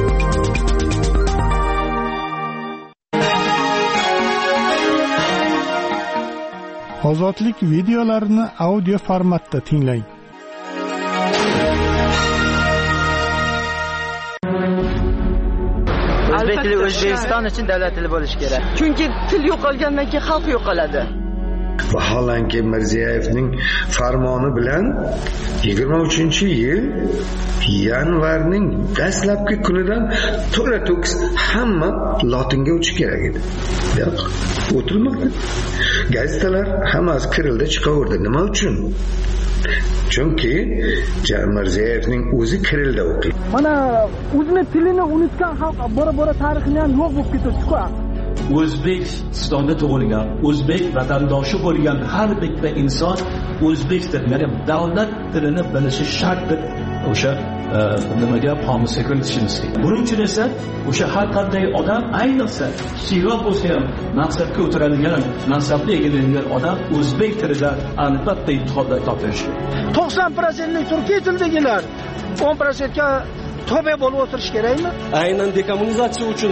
Ozodlik videolarini audio formatda tinglang. O'zbek tili O'zbekiston uchun davlat tili bo'lishi kerak. Chunki til yo'qolgandan keyin xalq yo'qoladi. Vaholanki Mirziyevning farmoni bilan yigirma uchinchi yil yanvarning dastlabki kunidan to'la to'kis hamma lotinga o'tishi kerak edi. Yo'q, o'tilmoqda. Gazetalar hammasi kirilda chiqaverdi. Nima uchun? Chunki Mirziyevning o'zi kirilda o'qiydi. Mana o'zini tilini unutgan xalq bora-bora tarixini ham yo'q bo'lib ketadi-ku. O'zbekistonda tug'ilgan, o'zbek vatandoshi bo'lgan har bitta inson o'zbek tilini, davlat tilini bilishi shart deb o'sha nimaga qomusga kiritishimiz kerak. Buning uchun esa o'sha har qanday odam, ayniqsa kichikroq bo'lsa ham mansabga o'tiradigan, mansabga egalangan odam o'zbek tilida albatta imtihonda topshirishi kerak. to'qson foiz lik turkiy tildagilar o'n foiz ga tobe bo'lib o'tirish kerakmi? Aynan dekommunizatsiya uchun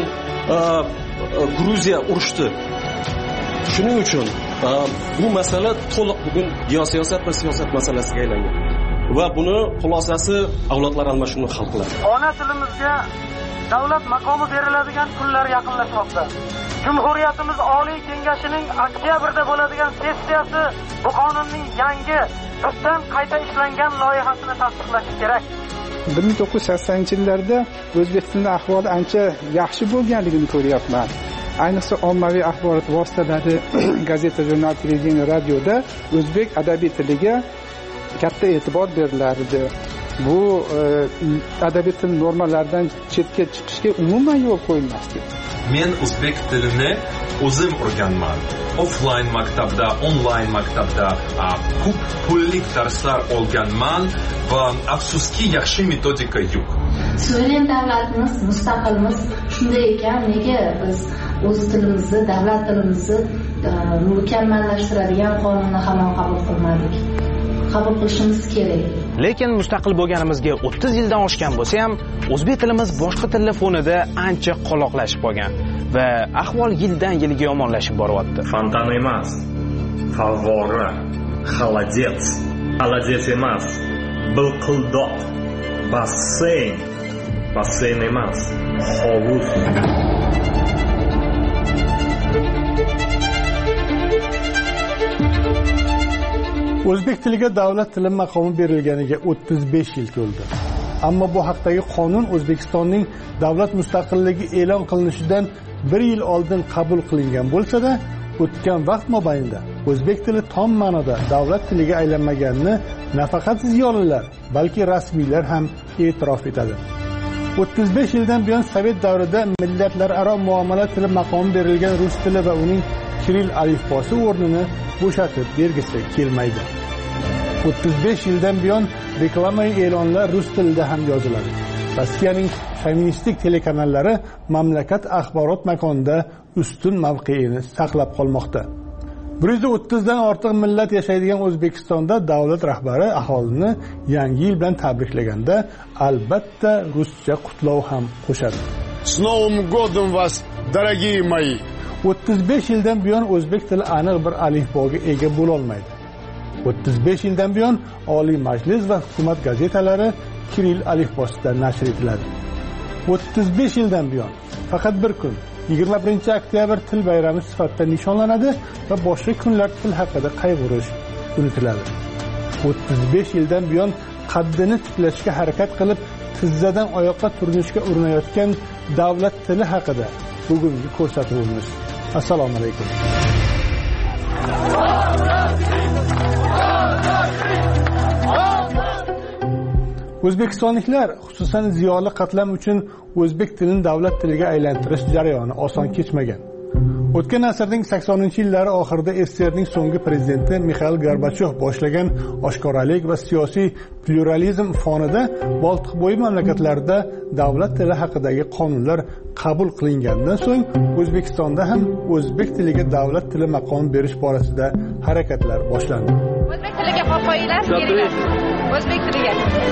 Gruziya urushdi. Shuning uchun bu masala to'liq bugun geosiyosat va siyosat masalasiga aylangan. Va buni xulosasi avlodlar almashinuvini hal qiladi. Ona tilimizga davlat maqomi beriladigan kunlar yaqinlashmoqda. Jumhuriyatimiz Oliy Kengashining oktyabrda bo'ladigan sessiyasi bu qonunning yangi tubdan qayta ishlangan loyihasini tasdiqlashi kerak. bir ming to'qqiz yuz saksonninchi yillarda O'zbekistonda ahvoli ancha yaxshi bo'lganligini ko'ryapman. Ayniqsa ommaviy axborot vositalari, gazeta, jurnal, televideniya, radioda o'zbek adabiy tiliga katta e'tibor berilardi. Bu adabiy til normalaridan chetga chiqishga umuman yo'l qo'yilmasdi. Men o'zbek tilini o'zim o'rganman. Offline maktabda, online maktabda ko'p pullik darslar olganman va afsuski yaxshi metodika yo'q. Suveren davlatimiz, mustaqilmiz shunday ekan, nega biz o'z tilimizni, davlat tilimizni mukammallashtiradigan qonunni hamon qabul qilmadik? Qabul qilishimiz kerak. Lekin mustaqil bo'lganimizga o'ttiz yildan oshgan bo'lsa ham, o'zbek tilimiz boshqa tillar fonida ancha qoloqlashib qolgan va ahvol yildan yilga yomonlashib boryapti. Fontan emas, favvora, xolodets, xolodets emas, bilqildoq, basseyn, basseyn emas, hovuz. O'zbek tiliga davlat tili maqomi berilganiga o'ttiz besh yil to'ldi. Ammo bu haqdagi qonun O'zbekistonning davlat mustaqilligi e'lon qilinishidan bir yil oldin qabul qilingan bo'lsa-da, o'tgan vaqt mobaynida o'zbek tili tom ma'noda davlat tiliga aylanmaganini nafaqat ziyolilar, balki rasmiylar ham e'tirof etadi. o'ttiz besh yildan buyon Sovet davrida millatlararo muomala tili maqomi berilgan rus tili va uning kiril alifbosi o'rnini bo'shatib bergisi kelmaydi. o'ttiz besh yildan buyon reklama e'lonlar rus tilida ham yoziladi. Rossiyaning feministik telekanallari mamlakat axborot makonida ustun mavqeini saqlab qolmoqda. bir yuz o'ttiz dan ortiq millat yashaydigan O'zbekistonda davlat rahbari aholini yangi yil bilan tabriklaganda albatta ruscha qutlov ham qo'shadi. С Новым годом вас, дорогие мои! o'ttiz besh yildan buyon o'zbek tili aniq bir alifboga ega bo'la olmaydi. o'ttiz besh yildan buyon Oliy Majlis va hukumat gazetalari kiril alifbosida nashr etiladi. o'ttiz besh yildan buyon faqat bir kun, yigirma birinchi oktyabr til bayrami sifatida nishonlanadi va boshqa kunlar til haqida qayg'urish unutiladi. o'ttiz besh yildan buyon qaddini tiklashga harakat qilib, tizzadan oyoqqa turinishga urinayotgan davlat tili haqida bugungi ko'rsatuvimiz. Assalomu alaykum. O'zbekistonliklar, xususan ziyoli qatlam uchun o'zbek tilini davlat tiliga aylantirish jarayoni oson kechmagan. O'tgan asrning saksoninchi yillari oxirida S S R ning so'nggi prezidenti Mixail Gorbachyov boshlagan oshkoralik va siyosiy pluralizm fonida Boltiqbo'yi mamlakatlarida davlat tili haqidagi qonunlar qabul qilingandan so'ng O'zbekistonda ham o'zbek tiliga davlat tili maqomi berish borasida harakatlar boshlandi. O'zbek tiliga qo'yinglar, kerak. O'zbek tiliga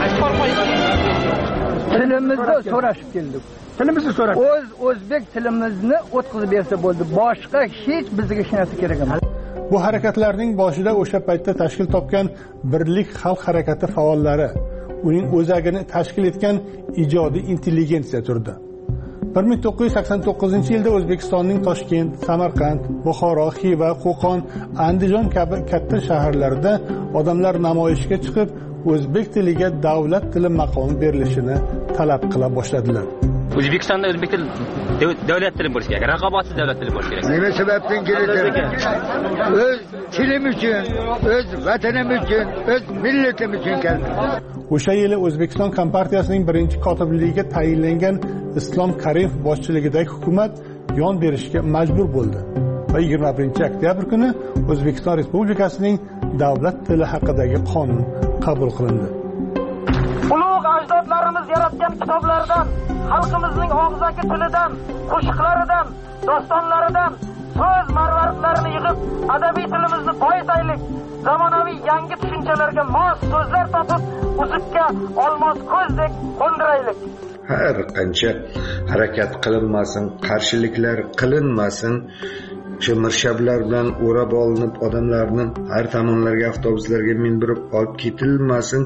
tilimizda so'rashib keldik. Tilimizni so'rab. O'z o'zbek tilimizni o'tkazib bersa bo'ldi. Boshqa hech bizga hech narsa kerak emas. Bu harakatlarning boshida o'sha paytda tashkil topgan Birlik xalq harakati faollari, uning o'zagini tashkil etgan ijodiy intelligensiya turdi. bir ming to'qqiz yuz sakson to'qqizinchi yilda O'zbekistonning Toshkent, Samarqand, Buxoro, Xiva, Qo'qon, Andijon kabi katta shaharlarida odamlar namoyishga chiqib, o'zbek tiliga davlat tili maqomi berilishini talab qila boshladilar. O'zbekistonda o'zbek tili davlat tili bo'lishi kerak, raqobatsiz davlat tili bo'lishi kerak. Nima sababdan keladi? O'z tilim uchun, o'z vatanim uchun, o'z millatim uchun keldi. O'sha yili O'zbekiston Kompartiyasining birinchi kotibligiga tayinlangan Islom Karimov boshchiligidagi hukumat yon berishga majbur bo'ldi va yigirma birinchi oktyabr kuni O'zbekiston Respublikasining davlat tili haqidagi qonun qabul qilindi. Ulug' ajdodlarimiz yaratgan kitoblardan, xalqimizning og'zaki tilidan, qo'shiqlaridan, dostonlaridan so'z marvaridlarini yig'ib, adabiy tilimizni boyitaylik. Zamonaviy yangi tushunchalarga mos so'zlar topib, uzukka olmos ko'zdek qo'ndiraylik. Har qancha harakat qilinmasin, qarshiliklar qilinmasin, o'sha mirshablar bilan o'rab olinib, odamlarni har tomonlarga avtobuslarga mindirib olib ketilmasin.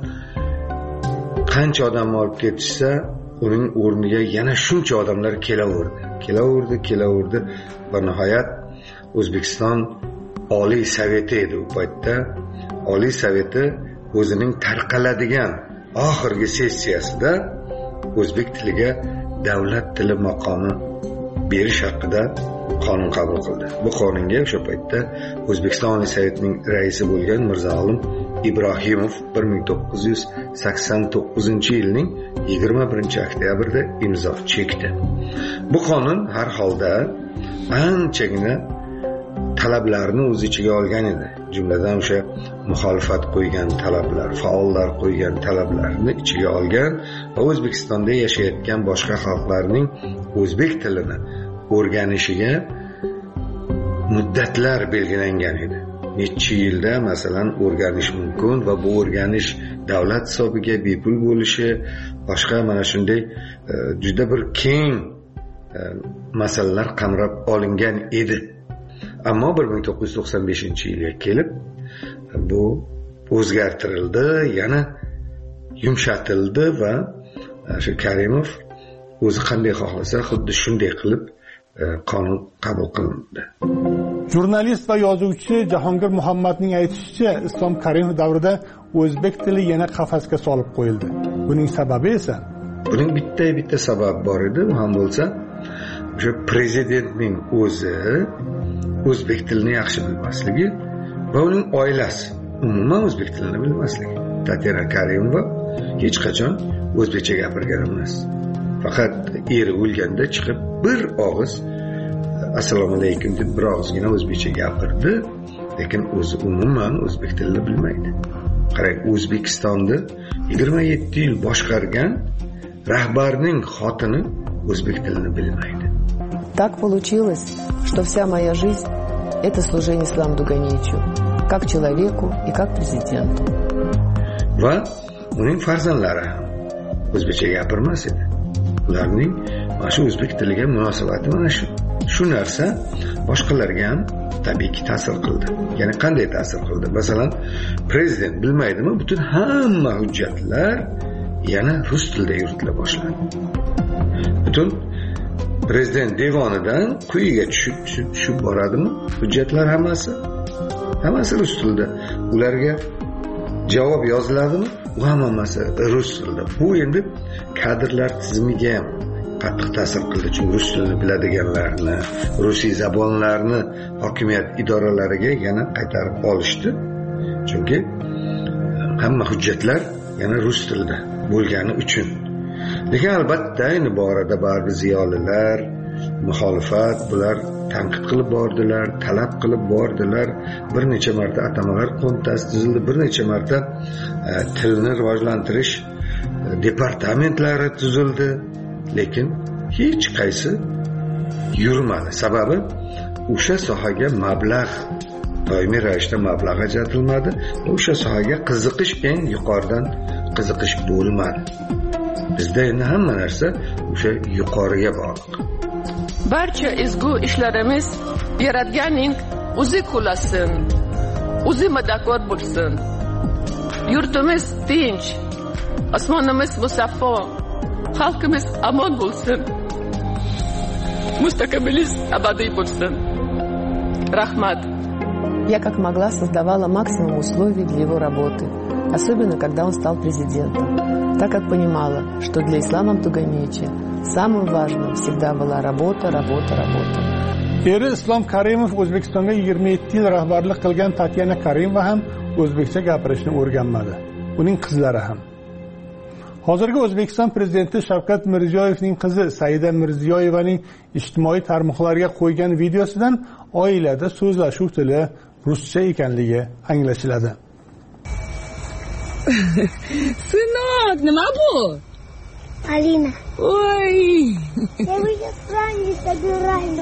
Qancha odam olib ketishsa, uning o'rniga yana shuncha odamlar kelaverdi. Kelaverdi, kelaverdi va nihoyat O'zbekiston Oliy Soveti edi u paytda. Oliy Soveti o'zining tarqaladigan oxirgi sessiyasida o'zbek tiliga davlat tili maqomi berish haqida qonun qabul qildi. Bu qonunga o'sha paytda O'zbekiston Oliy Sovetining raisi bo'lgan Mirzo-Olim Ibrohimov bir ming to'qqiz yuz sakson to'qqizinchi yilning yigirma birinchi oktyabrda imzo chekdi. Bu qonun har holda anchagina talablarni o'z ichiga olgan edi. Jumladan o'sha muxolifat qo'ygan talablar, faollar qo'ygan talablarni ichiga olgan va O'zbekistonda yashayotgan boshqa xalqlarning o'zbek tilini o'rganishiga muddatlar belgilangan edi. Necha yilda masalan o'rganish mumkin va bu o'rganish davlat hisobiga bepul bo'lishi, boshqa mana shunday juda bir keng masalalar qamrab olingan edi. Ammo bir ming to'qqiz yuz to'qson beshinchi yilga kelib bu o'zgartirildi, yana yumshatildi va shu Karimov o'zi qanday xohlasa xuddi shunday qilib qonun qabul qilindi. Jurnalist va yozuvchi Jahongir Muhammadning aytishicha, Islom Karimov davrida o'zbek tili yana qafasga solib qo'yildi. Buning sababi esa, buning bitta bitta sabab bor edi, u ham bo'lsa o'sha prezidentning o'zi o'zbek tilini yaxshi bilmasligi va uning oilasi umuman o'zbek tilini bilmasligi. Tatyana Karimova hech qachon o'zbekcha gapirgan emas. Faqat eri o'lganda chiqib bir og'iz assalomu alaykum deb bir og'izgina o'zbekcha gapirdi, lekin o'zi umuman o'zbek tilini bilmaydi. Qarang, O'zbekistonni yigirma yetti yil boshqargan rahbarning xotini o'zbek tilini bilmaydi. Так получилось, что вся моя жизнь – это служение Исламу Дуганичу, как человеку и как президенту. Va uning farzandlari ham o'zbekcha gapirmas edi. Ularning mana shu o'zbek tiliga munosabati mana shu. Shu narsa boshqalarga ham tabiiyki ta'sir qildi. Ya'ni qanday ta'sir qildi? Masalan, prezident bilmaydimi, butun hamma hujjatlar yana rus tilida yuritila boshladi. Butun prezident devonidan quyiga tushib tushib tushib boradimi? Hujjatlar hammasi hammasi rus tilida. Ularga javob yoziladimi? U hammasi rus tilida. Bu endi kadrlar tizimiga ham qattiq ta'sir qildi. Chunki rus tilini biladiganlarni, rusiy zabonlarni hokimiyat idoralariga yana qaytarib olishdi. Chunki hamma hujjatlar yana rus tilida bo'lgani uchun. Lekin albatta ayni borada baribir ziyolilar, muxolifat bular tanqid qilib bordilar, talab qilib bordilar. Bir necha marta atamalar qo'mitasi tuzildi, bir necha marta e, tilni rivojlantirish e, departamentlari tuzildi. Lekin hech qaysi yurmadi. Sababi o'sha sohaga mablag' doimiy ravishda mablag' ajratilmadi. O'sha sohaga qiziqish eng yuqoridan qiziqish bo'lmadi. Bizda endi hamma narsa o'sha yuqoriga bog'liq. Barcha ezgu ishlarimiz Yaratganning o'zi qo'llasin, o'zi madadkor bo'lsin. Yurtimiz tinch, osmonimiz musaffo, xalqimiz omon bo'lsin. Mustaqilimiz abadiy bo'lsin. Rahmat. Я как могла создавала максимум условий для его работы, особенно когда он стал президентом, так как понимала, что для Ислама Абдуганiyevича самым важным всегда была работа, работа, работа. Eri Islom Karimov O'zbekistonga yigirma yetti yil rahbarlik qilgan Tatyana Karimova ham o'zbekcha gapirishni o'rganmadi. Uning qizlari ham. Hozirgi O'zbekiston prezidenti Shavkat Mirziyoyevning qizi Saida Mirziyoyevaning ijtimoiy tarmoqlarga qo'ygan videosidan oilada so'zlashuv tili ruscha ekanligi anglashiladi. Сынок, nima bu? Alina. Oy. Я уже странно собираю.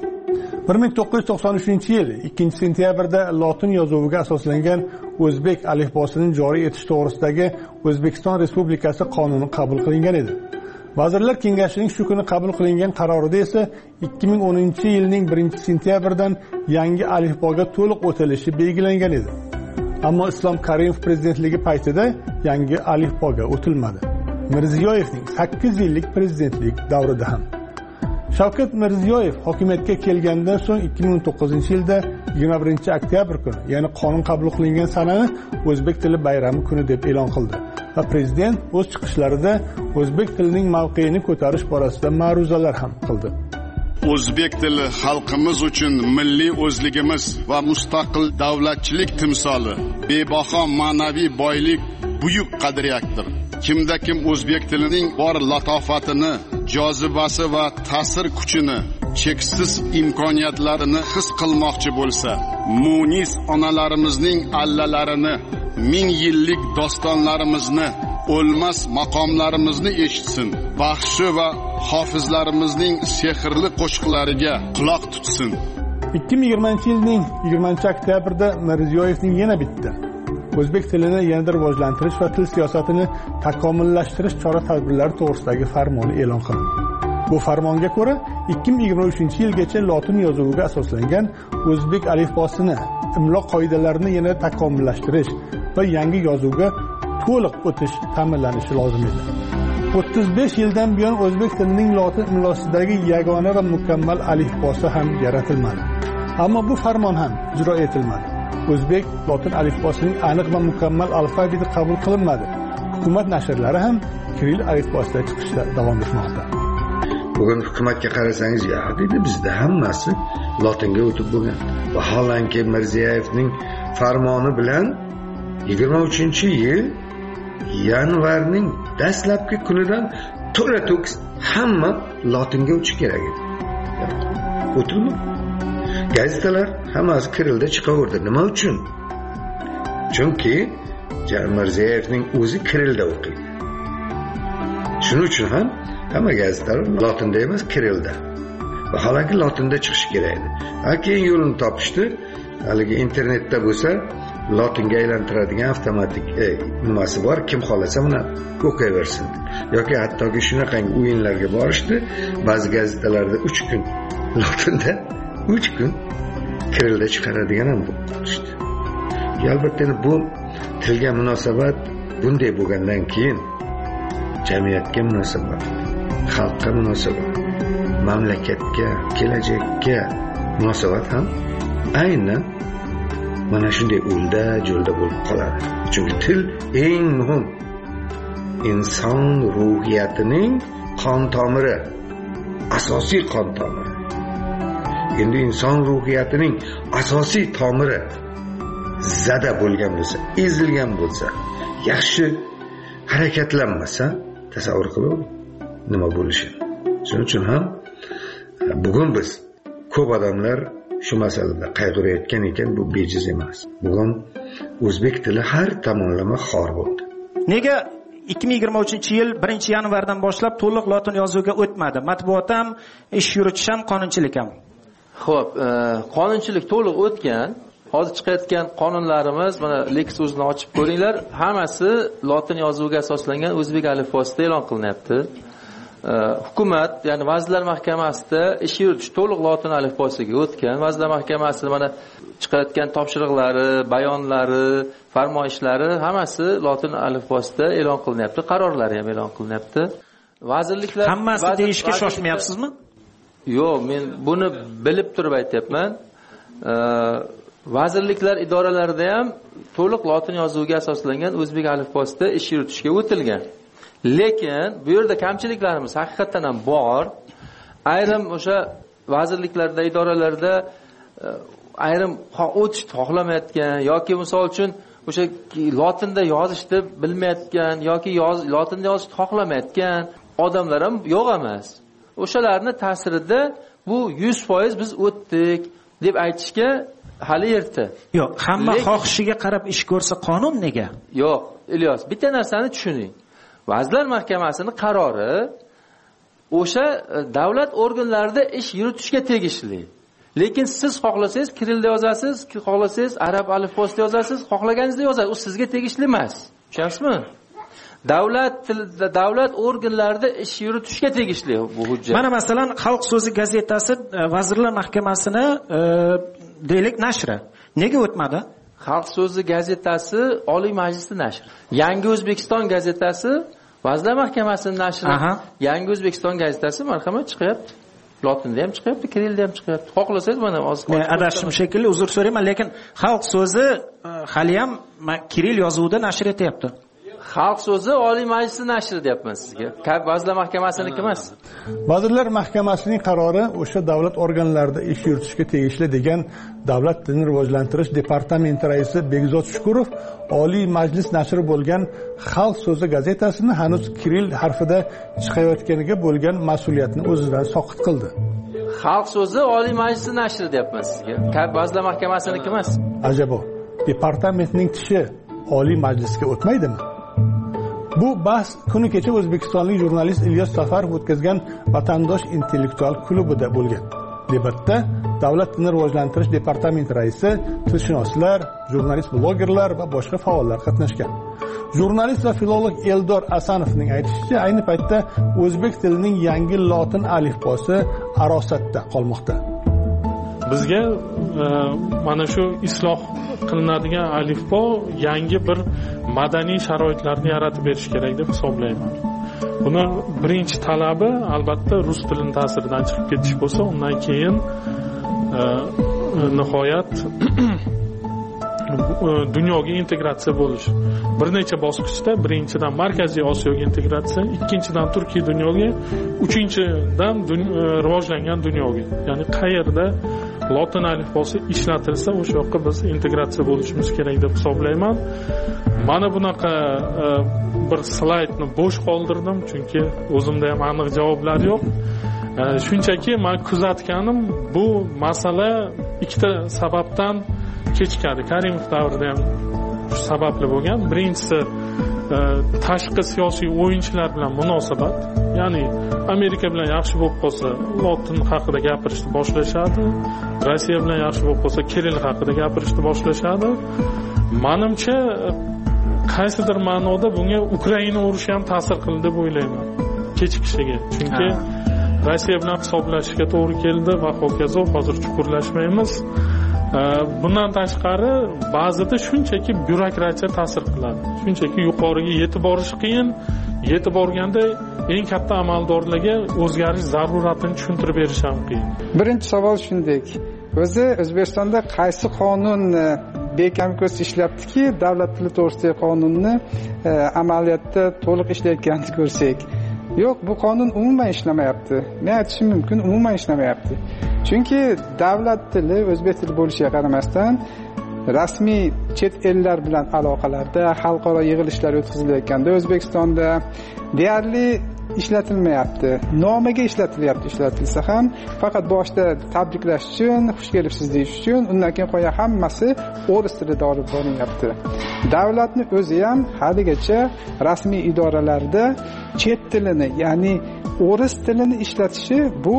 bir ming to'qqiz yuz to'qson uchinchi yil ikkinchi sentyabrda lotin yozuviga asoslangan o'zbek alifbosining joriy etish to'g'risidagi O'zbekiston Respublikasi qonuni qabul qilingan edi. Vazirlar Kengashining shu kuni qabul qilingan qarorida esa ikki ming o'ninchi yilning birinchi sentyabridan yangi alifboga to'liq o'tilishi belgilangan edi. Ammo Islom Karimov prezidentligi paytida yangi alifboga o'tilmadi. Mirziyoyevning sakkiz yillik prezidentlik davrida ham. Shavkat Mirziyoyev hokimiyatga kelgandan so'ng ikki ming o'n to'qqizinchi yilda yigirma birinchi oktyabr kuni, ya'ni qonun qabul qilingan sanani o'zbek tili bayrami kuni deb e'lon qildi. Va prezident o'z chiqishlarida o'zbek tilining mavqeini ko'tarish borasida ma'ruzalar ham qildi. O'zbek tili xalqimiz uchun milliy o'zligimiz va mustaqil davlatchilik timsoli, bebaho ma'naviy boylik, buyuk qadriyatdir. Kimda kim o'zbek tilining bor latofatini, jozibasi va ta'sir kuchini, cheksiz imkoniyatlarini his qilmoqchi bo'lsa, munis onalarimizning allalarini, ming yillik dostonlarimizni, o'lmas maqomlarimizni eshitsin. Baxshi va hofizlarimizning sehrli qo'shiqlariga quloq tutsin. ikki ming yigirmanchi yilning yigirmanchi oktyabrda Mirziyoyevning yana bitta o'zbek tilini yanada rivojlantirish va til siyosatini takomillashtirish chora-tadbirlari to'g'risidagi farmoni e'lon qildi. Bu farmonga ko'ra ikki ming yigirma uchinchi yilgacha lotin yozuviga asoslangan o'zbek alifbosini, imlo qoidalarini yanada takomillashtirish va yangi yozuvga to'liq o'tish ta'minlanishi lozim edi. o'ttiz besh yildan buyon o'zbek tilining lotin imlosidagi yagona va mukammal alifbosi ham yaratilmadi. Ammo bu farmon ham ijro etilmadi. O'zbek lotin alifbosining aniq va mukammal alfabeti qabul qilinmadi. Hukumat nashrlari ham kiril alifbosida chiqishda davom etmoqda. Bugun hukumatga qarasangiz, ya dedi, bizda hammasi lotinga o'tib bo'lgan. Vaholanki Mirziyoyevning farmoni bilan yigirma uchinchi yil yanvarning dastlabki kunidan to'la to'kis hamma lotinga o'tish kerak edi. O'tildi. Gazetalar hammasi kirilda chiqaverdi. Nima uchun? Chunki Mirziyoyevning o'zi kirilda o'qiydi. Shuning uchun ham hamma gazetalar lotinda emas, kirilda. Vaholanki lotinda chiqish kerak edi. Ha, keyin yo'lini topishdi. Haligi internetda bo'lsa lotinga aylantiradigan avtomatik e, nimasi bor, kim xolasa uni o'qiyversin. Yoki hattoki shunaqangi o'yinlarga borishdi. Ba'zi gazetalarda uch kun lotinda, uch kun kirilda chiqaradigan ham bo'lishdi. Albatta bu tilga munosabat bunday bo'lgandan keyin jamiyatga munosabat, xalqqa munosabat, mamlakatga, kelajakka munosabat ham aynan mana shunday o'lda jo'lda bo'lib qoladi. Chunki til eng muhim inson ruhiyatining qon tomiri, asosiy qon tomiri. Endi inson ruhiyatining asosiy tomiri zada bo'lgan bo'lsa, ezilgan bo'lsa, yaxshi harakatlanmasa, tasavvur qiling nima bo'lishi. Shuning uchun ham bugun biz ko'p odamlar shu masalada qayg'urayotgan ekan, bu bejiz emas. Bugun o'zbek tili har tomonlama xor bo'ldi. Nega ikki ming yigirma uchinchi yil birinchi yanvardan boshlab to'liq lotin yozuviga o'tmadi? Matbuot ham, ish yuritish ham, qonunchilik ham. Xo'p, qonunchilik to'liq o'tgan. Hozir chiqayotgan qonunlarimiz, mana Lex o'zini ochib ko'ringlar, hammasi lotin yozuviga asoslangan o'zbek alifbosida e'lon qilinyapti. Hukumat, ya'ni Vazirlar Mahkamasida ish yuritish to'liq lotin alifbosiga o'tgan. Vazirlar Mahkamasi mana chiqayotgan topshiriqlari, bayonlari, farmoyishlari hammasi lotin alifbosida e'lon qilinyapti, qarorlari ham e'lon qilinyapti. Vazirliklar hammasi deyishga shoshmayapsizmi? Yo'q, men buni bilib turib aytyapman. Vazirliklar idoralarida ham to'liq lotin yozuviga asoslangan o'zbek alifbosida ish yuritishga o'tilgan. Lekin bu yerda kamchiliklarimiz haqiqatan ham bor. Ayrim o'sha vazirliklarda, idoralarda ayrim o'tishni xohlamayotgan yoki misol uchun o'sha lotinda yozishni bilmayotgan yoki lotinda yozishni xohlamayotgan odamlar ham yo'q emas. O'shalarni ta'sirida bu yuz foiz biz o'tdik deb aytishga hali erta. Yo'q, hamma xohishiga qarab ish ko'rsa qonun nega? Yo'q, Ilyos, bitta narsani tushuning. Vazirlar Mahkamasining qarori o'sha davlat organlarida ish yuritishga tegishli. Lekin siz xohlasangiz kirilda yozasiz, xohlasangiz arab alifbosida yozasiz, xohlaganingizda yozasiz. U sizga tegishli emas. Tushunyapsizmi? Davlat davlat organlarida ish yuritishga tegishli bu hujjat. Mana masalan, Xalq so'zi gazetasi Vazirlar Mahkamasini deylik nashri nega o'tmadi? Xalq so'zi gazetasi Oliy Majlisning nashri. Yangi O'zbekiston gazetasi Vazirlar Mahkamasining nashri. Yangi O'zbekiston gazetasi marhamat chiqyapti. Lotinda ham chiqyapti, kirilda ham chiqyapti. Xohlasangiz mana hozir adashim shekilli, uzr so'rayman, lekin Xalq so'zi hali ham kiril yozuvida nashr etyapti. Xalq so'zi Oliy Majlisning nashri deyapman sizga. Vazirlar Mahkamasiniki emas. Vazirlar Mahkamasining qarori o'sha davlat organlarida ish yuritishga tegishli degan Davlat tilini rivojlantirish departamenti raisi Begzod Shukurov Oliy Majlis nashri bo'lgan Xalq so'zi gazetasini hanuz kiril harfida chiqayotganiga bo'lgan mas'uliyatni o'zidan soqit qildi. Xalq so'zi Oliy Majlisning nashri deyapman sizga. Vazirlar Mahkamasiniki emas. Ajabo, departamentning tishi Oliy Majlisga o'tmaydimi? Bu bahs kuni kecha o'zbekistonlik jurnalist Ilyos Safarov o'tkazgan Vatandosh intellektual klubida bo'lgan. Debatda Davlat tilini rivojlantirish departamenti raisi, tilshunoslar, jurnalist blogerlar va boshqa faollar qatnashgan. Jurnalist va filolog Eldor Asanovning aytishicha, ayni paytda o'zbek tilining yangi lotin alifbosi arosatda qolmoqda. Bizga mana shu isloh qilinadigan alifbo yangi bir madaniy sharoitlarni yaratib berish kerak deb hisoblayman. Buni birinchi talabi albatta rus tilining ta'siridan chiqib ketish bo'lsa, undan keyin nihoyat dunyoga integratsiya bo'lish. Bir necha bosqichda birinchidan Markaziy Osiyoga integratsiya, ikkinchidan Turkiy dunyoga, uchinchidan rivojlangan dunyoga. Ya'ni qayerda lotin alifbosi ishlatilsa, o'sha yoqqa biz integratsiya bo'lishimiz kerak deb hisoblayman. Mana bunaqa bir slaydni bo'sh qoldirdim, chunki o'zimda ham aniq javoblar yo'q. Shunchaki men kuzatganim bu masala ikkita sababdan kechikadi. Karimov davrida ham shu sababli bo'lgan. Birinchisi tashqi siyosiy o'yinchilar bilan munosabat. Ya'ni Amerika bilan yaxshi bo'lib qolsa, lotin haqida gapirishni boshlashadi. Rossiya bilan yaxshi bo'lib qolsa, kiril haqida gapirishni boshlashadi. Menimcha qaysidir ma'noda bunga Ukraina urushi ham ta'sir qildi deb o'ylayman. Kechikishiga. Chunki Rossiya bilan hisoblashishga to'g'ri keldi va hokazo, hozir chuqurlashmaymiz. Bundan tashqari ba'zida shunchaki byurokratiya ta'sir qiladi. Shunchaki yuqoriga yetib borish qiyin, yetib borganda eng katta amaldorlarga o'zgarish zaruratini tushuntirib berish ham qiyin. Birinchi savol shunday. O'zi O'zbekistonda qaysi qonun bekam ko'z ishlatdiki, davlat tili to'g'risidagi qonunni amaliyotda to'liq ishlayotganini ko'rsak. Yo'q, bu qonun umuman ishlamayapti. Men aytishim mumkin, umuman ishlamayapti. Chunki davlat tili o'zbek tili bo'lishiga qaramasdan rasmiy chet ellar bilan aloqalarda, xalqaro yig'ilishlar o'tkazilayotganda O'zbekistonda deyarli ishlatilmayapti. Nomiga ishlatilyapti, ishlatilsa ham faqat boshda tabriklash uchun, xush kelibsiz deyish uchun, undan keyin qo'ya hammasi o'ris tilida olib borilyapti. Davlatning o'zi ham haligacha rasmiy idoralarda chet tilini, ya'ni o'ris tilini ishlatishi bu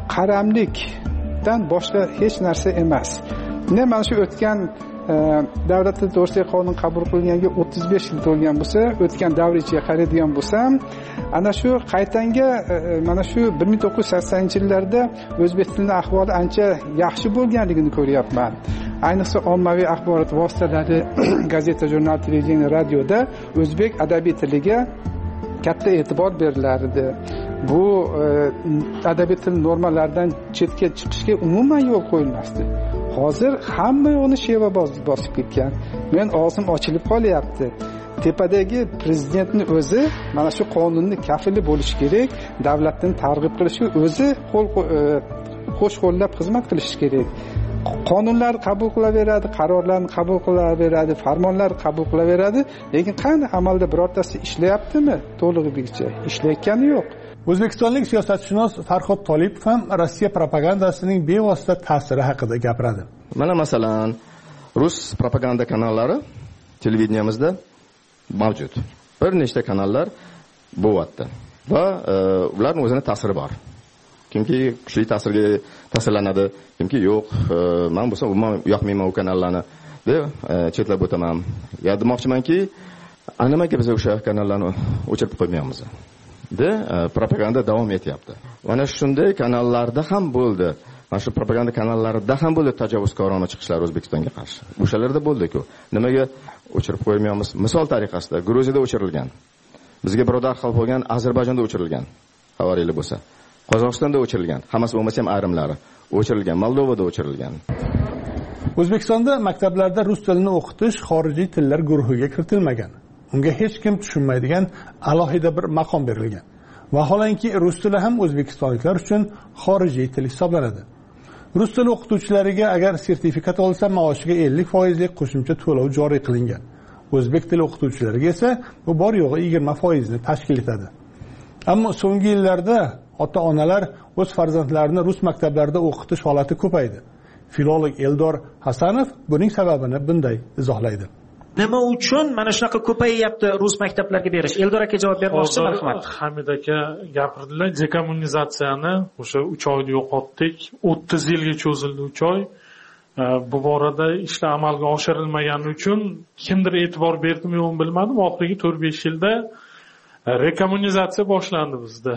qaramlikdan boshqa hech narsa emas. Men mana shu o'tgan davlat tili to'g'risidagi qonun qabul qilinganiga o'ttiz besh yil to'lgan bo'lsa, o'tgan davr ichiga qaraydigan bo'lsam, ana shu qaytanga mana shu bir ming to'qqiz yuz saksoninchi yillarda o'zbek tilining ahvoli ancha yaxshi bo'lganligini ko'ryapman. Ayniqsa ommaviy axborot vositalari, gazeta, jurnal, televideniya, radioda o'zbek adabiy tiliga katta e'tibor berilardi. Bu adabiy til normalaridan chetga chiqishga umuman yo'l qo'yilmasdi. Hozir hamma yo'qni sheva bosib ketgan. Men og'zim ochilib qolyapti. Tepadagi prezidentning o'zi mana shu qonunni kafili bo'lishi kerak, davlatni targ'ib qilishi, o'zi qo'l qo'sh qo'llab xizmat qilishi kerak. Qonunlar qabul qilaveradi, qarorlarni qabul qilaveradi, farmonlar qabul qilaveradi, lekin qanday amalda birortasi ishlayaptimi? To'lig'icha ishlayotgani yo'q. O'zbekistonlik siyosatshunos Farhod Tolipov ham Rossiya propagandasining bevosita ta'siri haqida gapiradi. Mana masalan, rus propaganda kanallari televideniyamizda mavjud. Bir nechta kanallar bo'lyapti va ularning o'zining ta'siri bor. Kimki kuchli ta'sirga ta'sirlanadi, kimki yo'q, men bo'lsa umuman yoqmayman u kanallarni deb chetlab o'taman. Ya demoqchimanki, nimaga biz o'sha kanallarni o'chirib qo'ymaymiz? de propaganda davom etyapti. Mana shunday kanallarda ham bo'ldi. Mana shu propaganda kanallarida ham bo'ldi tajovuzkorona chiqishlar O'zbekistonga qarshi. O'shalarda bo'ldi-ku. Nimaga o'chirib qo'ymaymiz? Misol tariqasida Gruziyada o'chirilgan. Bizga birodar xalq bo'lgan Ozarbayjonda o'chirilgan. Xabaringiz bo'lsa. Qozog'istonda o'chirilgan. Hammasi bo'lmasa ham ayrimlari o'chirilgan. Moldovada o'chirilgan. O'zbekistonda maktablarda rus tilini o'qitish xorijiy tillar guruhiga kiritilmagan. Unga hech kim tushunmaydigan alohida bir maqom berilgan. Vaholanki rus tili ham o'zbekistonliklar uchun xorijiy til hisoblanadi. Rus tili o'qituvchilariga agar sertifikat olsa, maoshiga ellik foiz lik qo'shimcha to'lov joriy qilingan. O'zbek tili o'qituvchilariga esa bu bor yo'g'i yigirma foiz ni tashkil etadi. Ammo so'nggi yillarda ota-onalar o'z farzandlarini rus maktablarida o'qitish holati ko'paydi. Filolog Eldor Hasanov buning sababini bunday izohlaydi. Nima uchun mana shunaqa ko'payyapti rus maktablarga berish? Eldor aka javob bermoqchi, marhamat. Hamid aka gapirdilar, dekommunizatsiyani o'sha uch oyda yo'qotdik. o'ttiz yilga cho'zildi uch oy. Bu borada ishlar amalga oshirilmagani uchun kimdir e'tibor berdimi yo'qmi bilmadim. Oxirgi to'rt besh yilda rekommunizatsiya boshlandi bizda.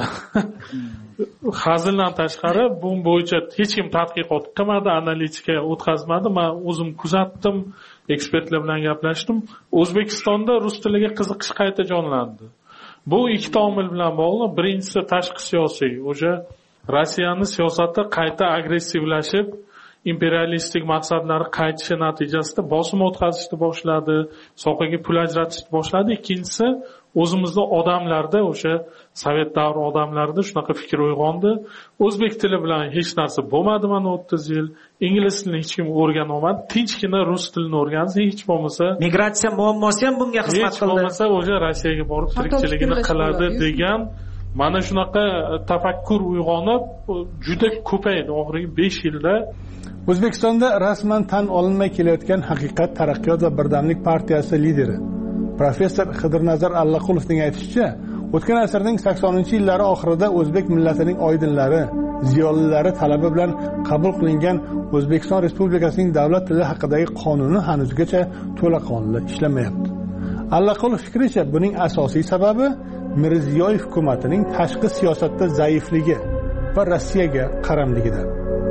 Hazildan tashqari bu bo'yicha hech kim tadqiqot qilmadi, analitika o'tkazmadi. Men o'zim kuzatdim, ekspertlar bilan gaplashdim. O'zbekistonda rus tiliga qiziqish qayta jonlandi. Bu ikki omil bilan bog'liq. Birinchisi tashqi siyosiy. O'sha Rossiyaning siyosati qayta agressivlashib, imperialistik maqsadlari qaytishi natijasida bosim o'tkazishni boshladi, sohaga pul ajratishni boshladi. Ikkinchisi o'zimizda odamlarda, o'sha sovet davri odamlarida shunaqa fikr uyg'ondi. O'zbek tili bilan hech narsa bo'lmadi mana o'ttiz yil. Ingliz tilini hech kim o'rgana olmadi. Tinchgina rus tilini o'rgansa, hech bo'lmasa migratsiya muammosi ham bunga xizmat qildi. Hech bo'lmasa o'sha Rossiyaga borib tirikchiligini qiladi degan mana shunaqa tafakkur uyg'onib, juda ko'paydi oxirgi besh yilda. O'zbekistonda rasman tan olinmay kelayotgan Haqiqat, Taraqqiyot va Birdamlik partiyasi lideri professor Xidirnazar Allaqulovning aytishicha, o'tgan asrning saksoninchi yillari oxirida o'zbek millatining oydinlari, ziyolilari talabi bilan qabul qilingan O'zbekiston Respublikasining davlat tili haqidagi qonuni hanuzgacha to'laqonli ishlamayapti. Allaqulov fikricha, buning asosiy sababi Mirziyoyev hukumatining tashqi siyosatda zaifligi va Rossiyaga qaramligidir.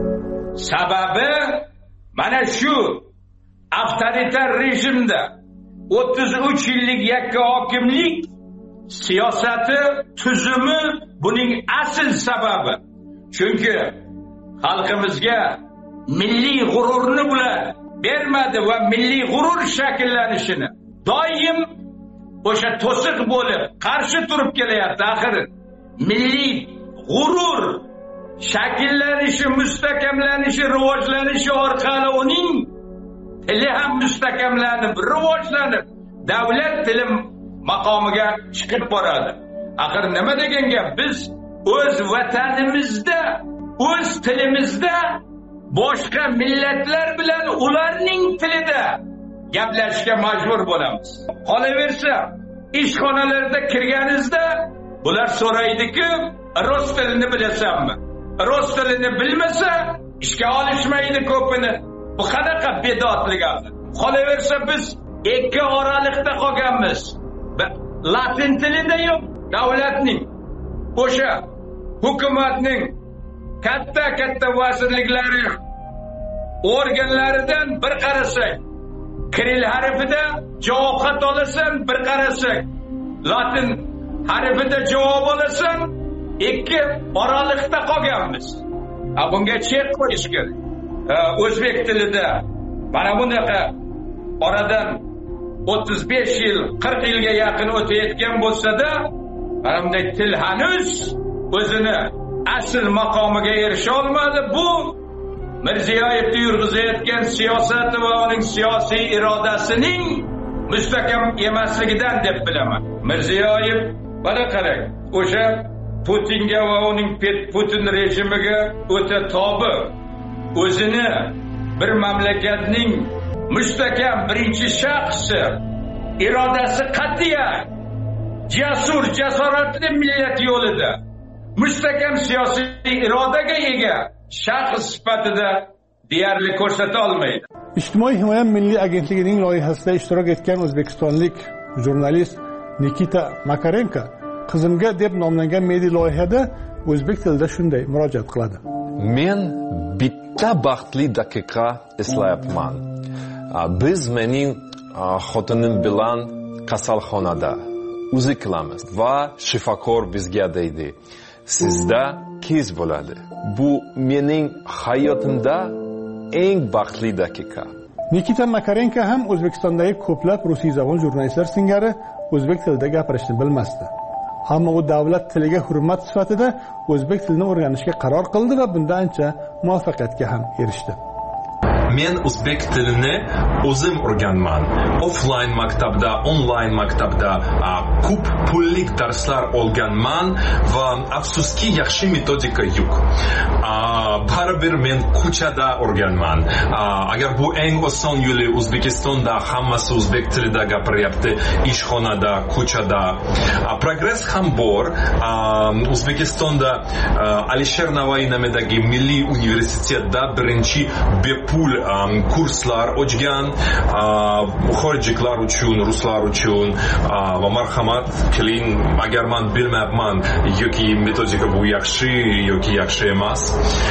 Sababi mana shu avtoritar rejimda o'ttiz uch yillik yakka hokimlik siyosati tuzumi buning asl sababi. Chunki xalqimizga milliy g'ururni bular bermadi va milliy g'urur shakllanishini doim o'sha to'siq bo'lib qarshi turib kelyapti. Axir milliy g'urur shakllanishi, mustahkamlanishi, rivojlanishi orqali uning tili ham mustahkamlanib, rivojlanib, davlat tili maqomiga chiqib boradi. Axir nima degan gap? Biz o'z vatanimizda, o'z tilimizda boshqa millatlar bilan ularning tilida gaplashishga majbur bo'lamiz. Qolaversa, ishxonalarda kirganingizda bular so'raydi-ku, rus tilini bilasanmi? Rus tilini bilmasa, ishga olishmaydi ko'pini. Bu qanaqa bedotlik haqi? Qolaversa biz ikki oralikda qolganmiz. Latin tilida yo'q, davlatning, o'sha hukumatning katta-katta vazirliklari organlaridan bir qarasak, kiril harfida javob xat olasan, bir qarasak, latin harfida javob olasan, ikki oralikda qolganmiz. Ha, bunga chek qo'yish kerak. O'zbek tilida mana bunaqa oradan o'ttiz besh yil, qirq yilga yaqin o'tayotgan bo'lsa-da, mana bunday til hanuz o'zini asl maqomiga erisha olmadi. Bu Mirziyoyevning yurg'izayotgan siyosati va uning siyosiy irodasining mustahkam emasligidan deb bilaman. Mirziyoyev mana qarang, o'sha Putinga va uning Putin rejimiga o'ta tobi, o'zini bir mamlakatning mustahkam birinchi shaxsi, irodasi qat'iy, jasur, jasoratli millat yo'lida mustahkam siyosiy irodaga ega shaxs sifatida deyarli ko'rsata olmaydi. Ijtimoiy himoya milliy agentligining loyihasida ishtirok etgan o'zbekistonlik jurnalist Nikita Makarenko qizimga deb nomlangan milliy loyihada o'zbek tilida shunday murojaat qiladi. Men bitta baxtli daqiqa eslayapman. Biz mening xotinim bilan kasalxonada uzi qilamiz va shifokor bizga deydi: sizda qiz bo'ladi. Bu mening hayotimda eng baxtli daqiqa. Nikita Makarenko ham O'zbekistondagi ko'plab rusiyzabon jurnalistlar singari o'zbek tilida gapirishni bilmasdi. Ammo u davlat tiliga hurmat sifatida o'zbek tilini o'rganishga qaror qildi va bunda ancha muvaffaqiyatga ham erishdi. Men o'zbek tilini o'zim o'rganman. Offline maktabda, online maktabda ko'p pullik darslar olganman va afsuski yaxshi metodika yo'q. Baribir men ko'chada o'rganman. Agar bu eng oson yo'li, O'zbekistonda hammasi o'zbek tilida gapiryapti, ishxonada, ko'chada. Progress ham bor. O'zbekistonda Alisher Navoiy nomidagi Milliy universitetda birinchi bepul kurslar ochgan, xorijliklar uchun, ruslar uchun, va marhamat qiling, agar men bilmayapman yoki metodika bu yaxshi yoki yaxshi emas.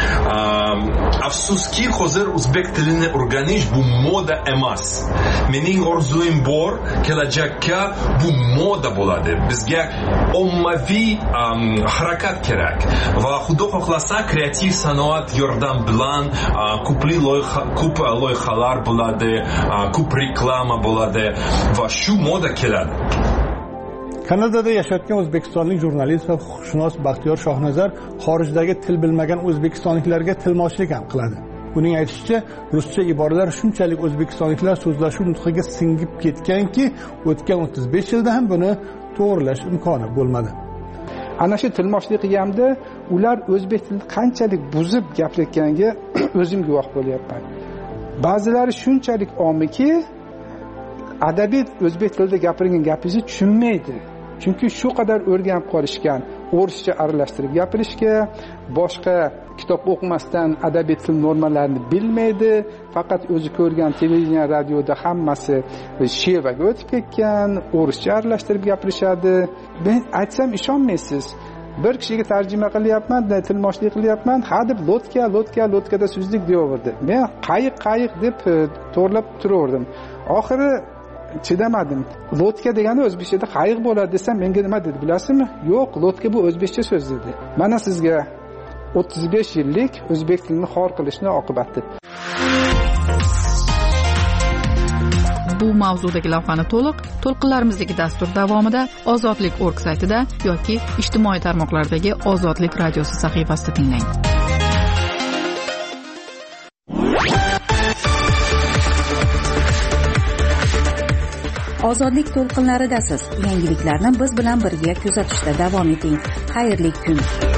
Afsuski hozir o'zbek tilini o'rganish bu moda emas. Mening orzuim bor, kelajakda bu moda bo'ladi. Bizga ommaviy harakat kerak va xudo xohlasa kreativ sanoat yordam bilan ko'pli loyiha ko'p loyihalar bo'ladi, ko'p reklama bo'ladi va shu moda keladi. Kanadada yashayotgan o'zbekistonlik jurnalist va huquqshunos Baxtiyor Shohnazar xorijdagi til bilmagan o'zbekistonliklarga tilmochlik ham qiladi. Uning aytishicha, ruscha iboralar shunchalik o'zbekistonliklar so'zlashuv nutqiga singib ketganki, o'tgan o'ttiz besh yilda ham buni to'g'rilash imkoni bo'lmadi. Ana shu tilmochlik qilganda ular o'zbek tilini qanchalik buzib gapirayotganiga o'zim guvoh bo'lyapman. Ba'zilari shunchalik omiki, adabiyot o'zbek tilida gapirgan gapingizni tushunmaydi. Chunki shu qadar o'rganib qolishgan, o'rischa aralashtirib gapirishga, boshqa kitob o'qimasdan adabiyot til normalarini bilmaydi, faqat o'zi ko'rgan televideniya, radioda hammasi shevaga o'tib ketgan, o'rischa aralashtirib gapirishadi. Men aytsam ishonmaysiz. Bir kishiga tarjima qilyapman, tilmochlik qilyapman, ha deb lotka, lotka, lotkada so'zlik deyaverdi. Men qayiq, qayiq deb to'g'rilab turaverdim. Oxiri chidamadim. Lotka degani o'zbekchada qayiq bo'ladi desam, menga nima dedi bilasizmi? Yo'q, lotka bu o'zbekcha so'z dedi. Mana sizga o'ttiz besh yillik o'zbek tilini xor qilishning oqibati. bu mavzudagi lavhani to'liq to'lqinlarimizdagi dastur davomida ozodlik точка org saytida yoki ijtimoiy tarmoqlardagi ozodlik radiosi sahifasida tinglang. Ozodlik to'lqinlaridasiz. Yangiliklarni biz bilan birga kuzatishda davom eting. Xayrli kun.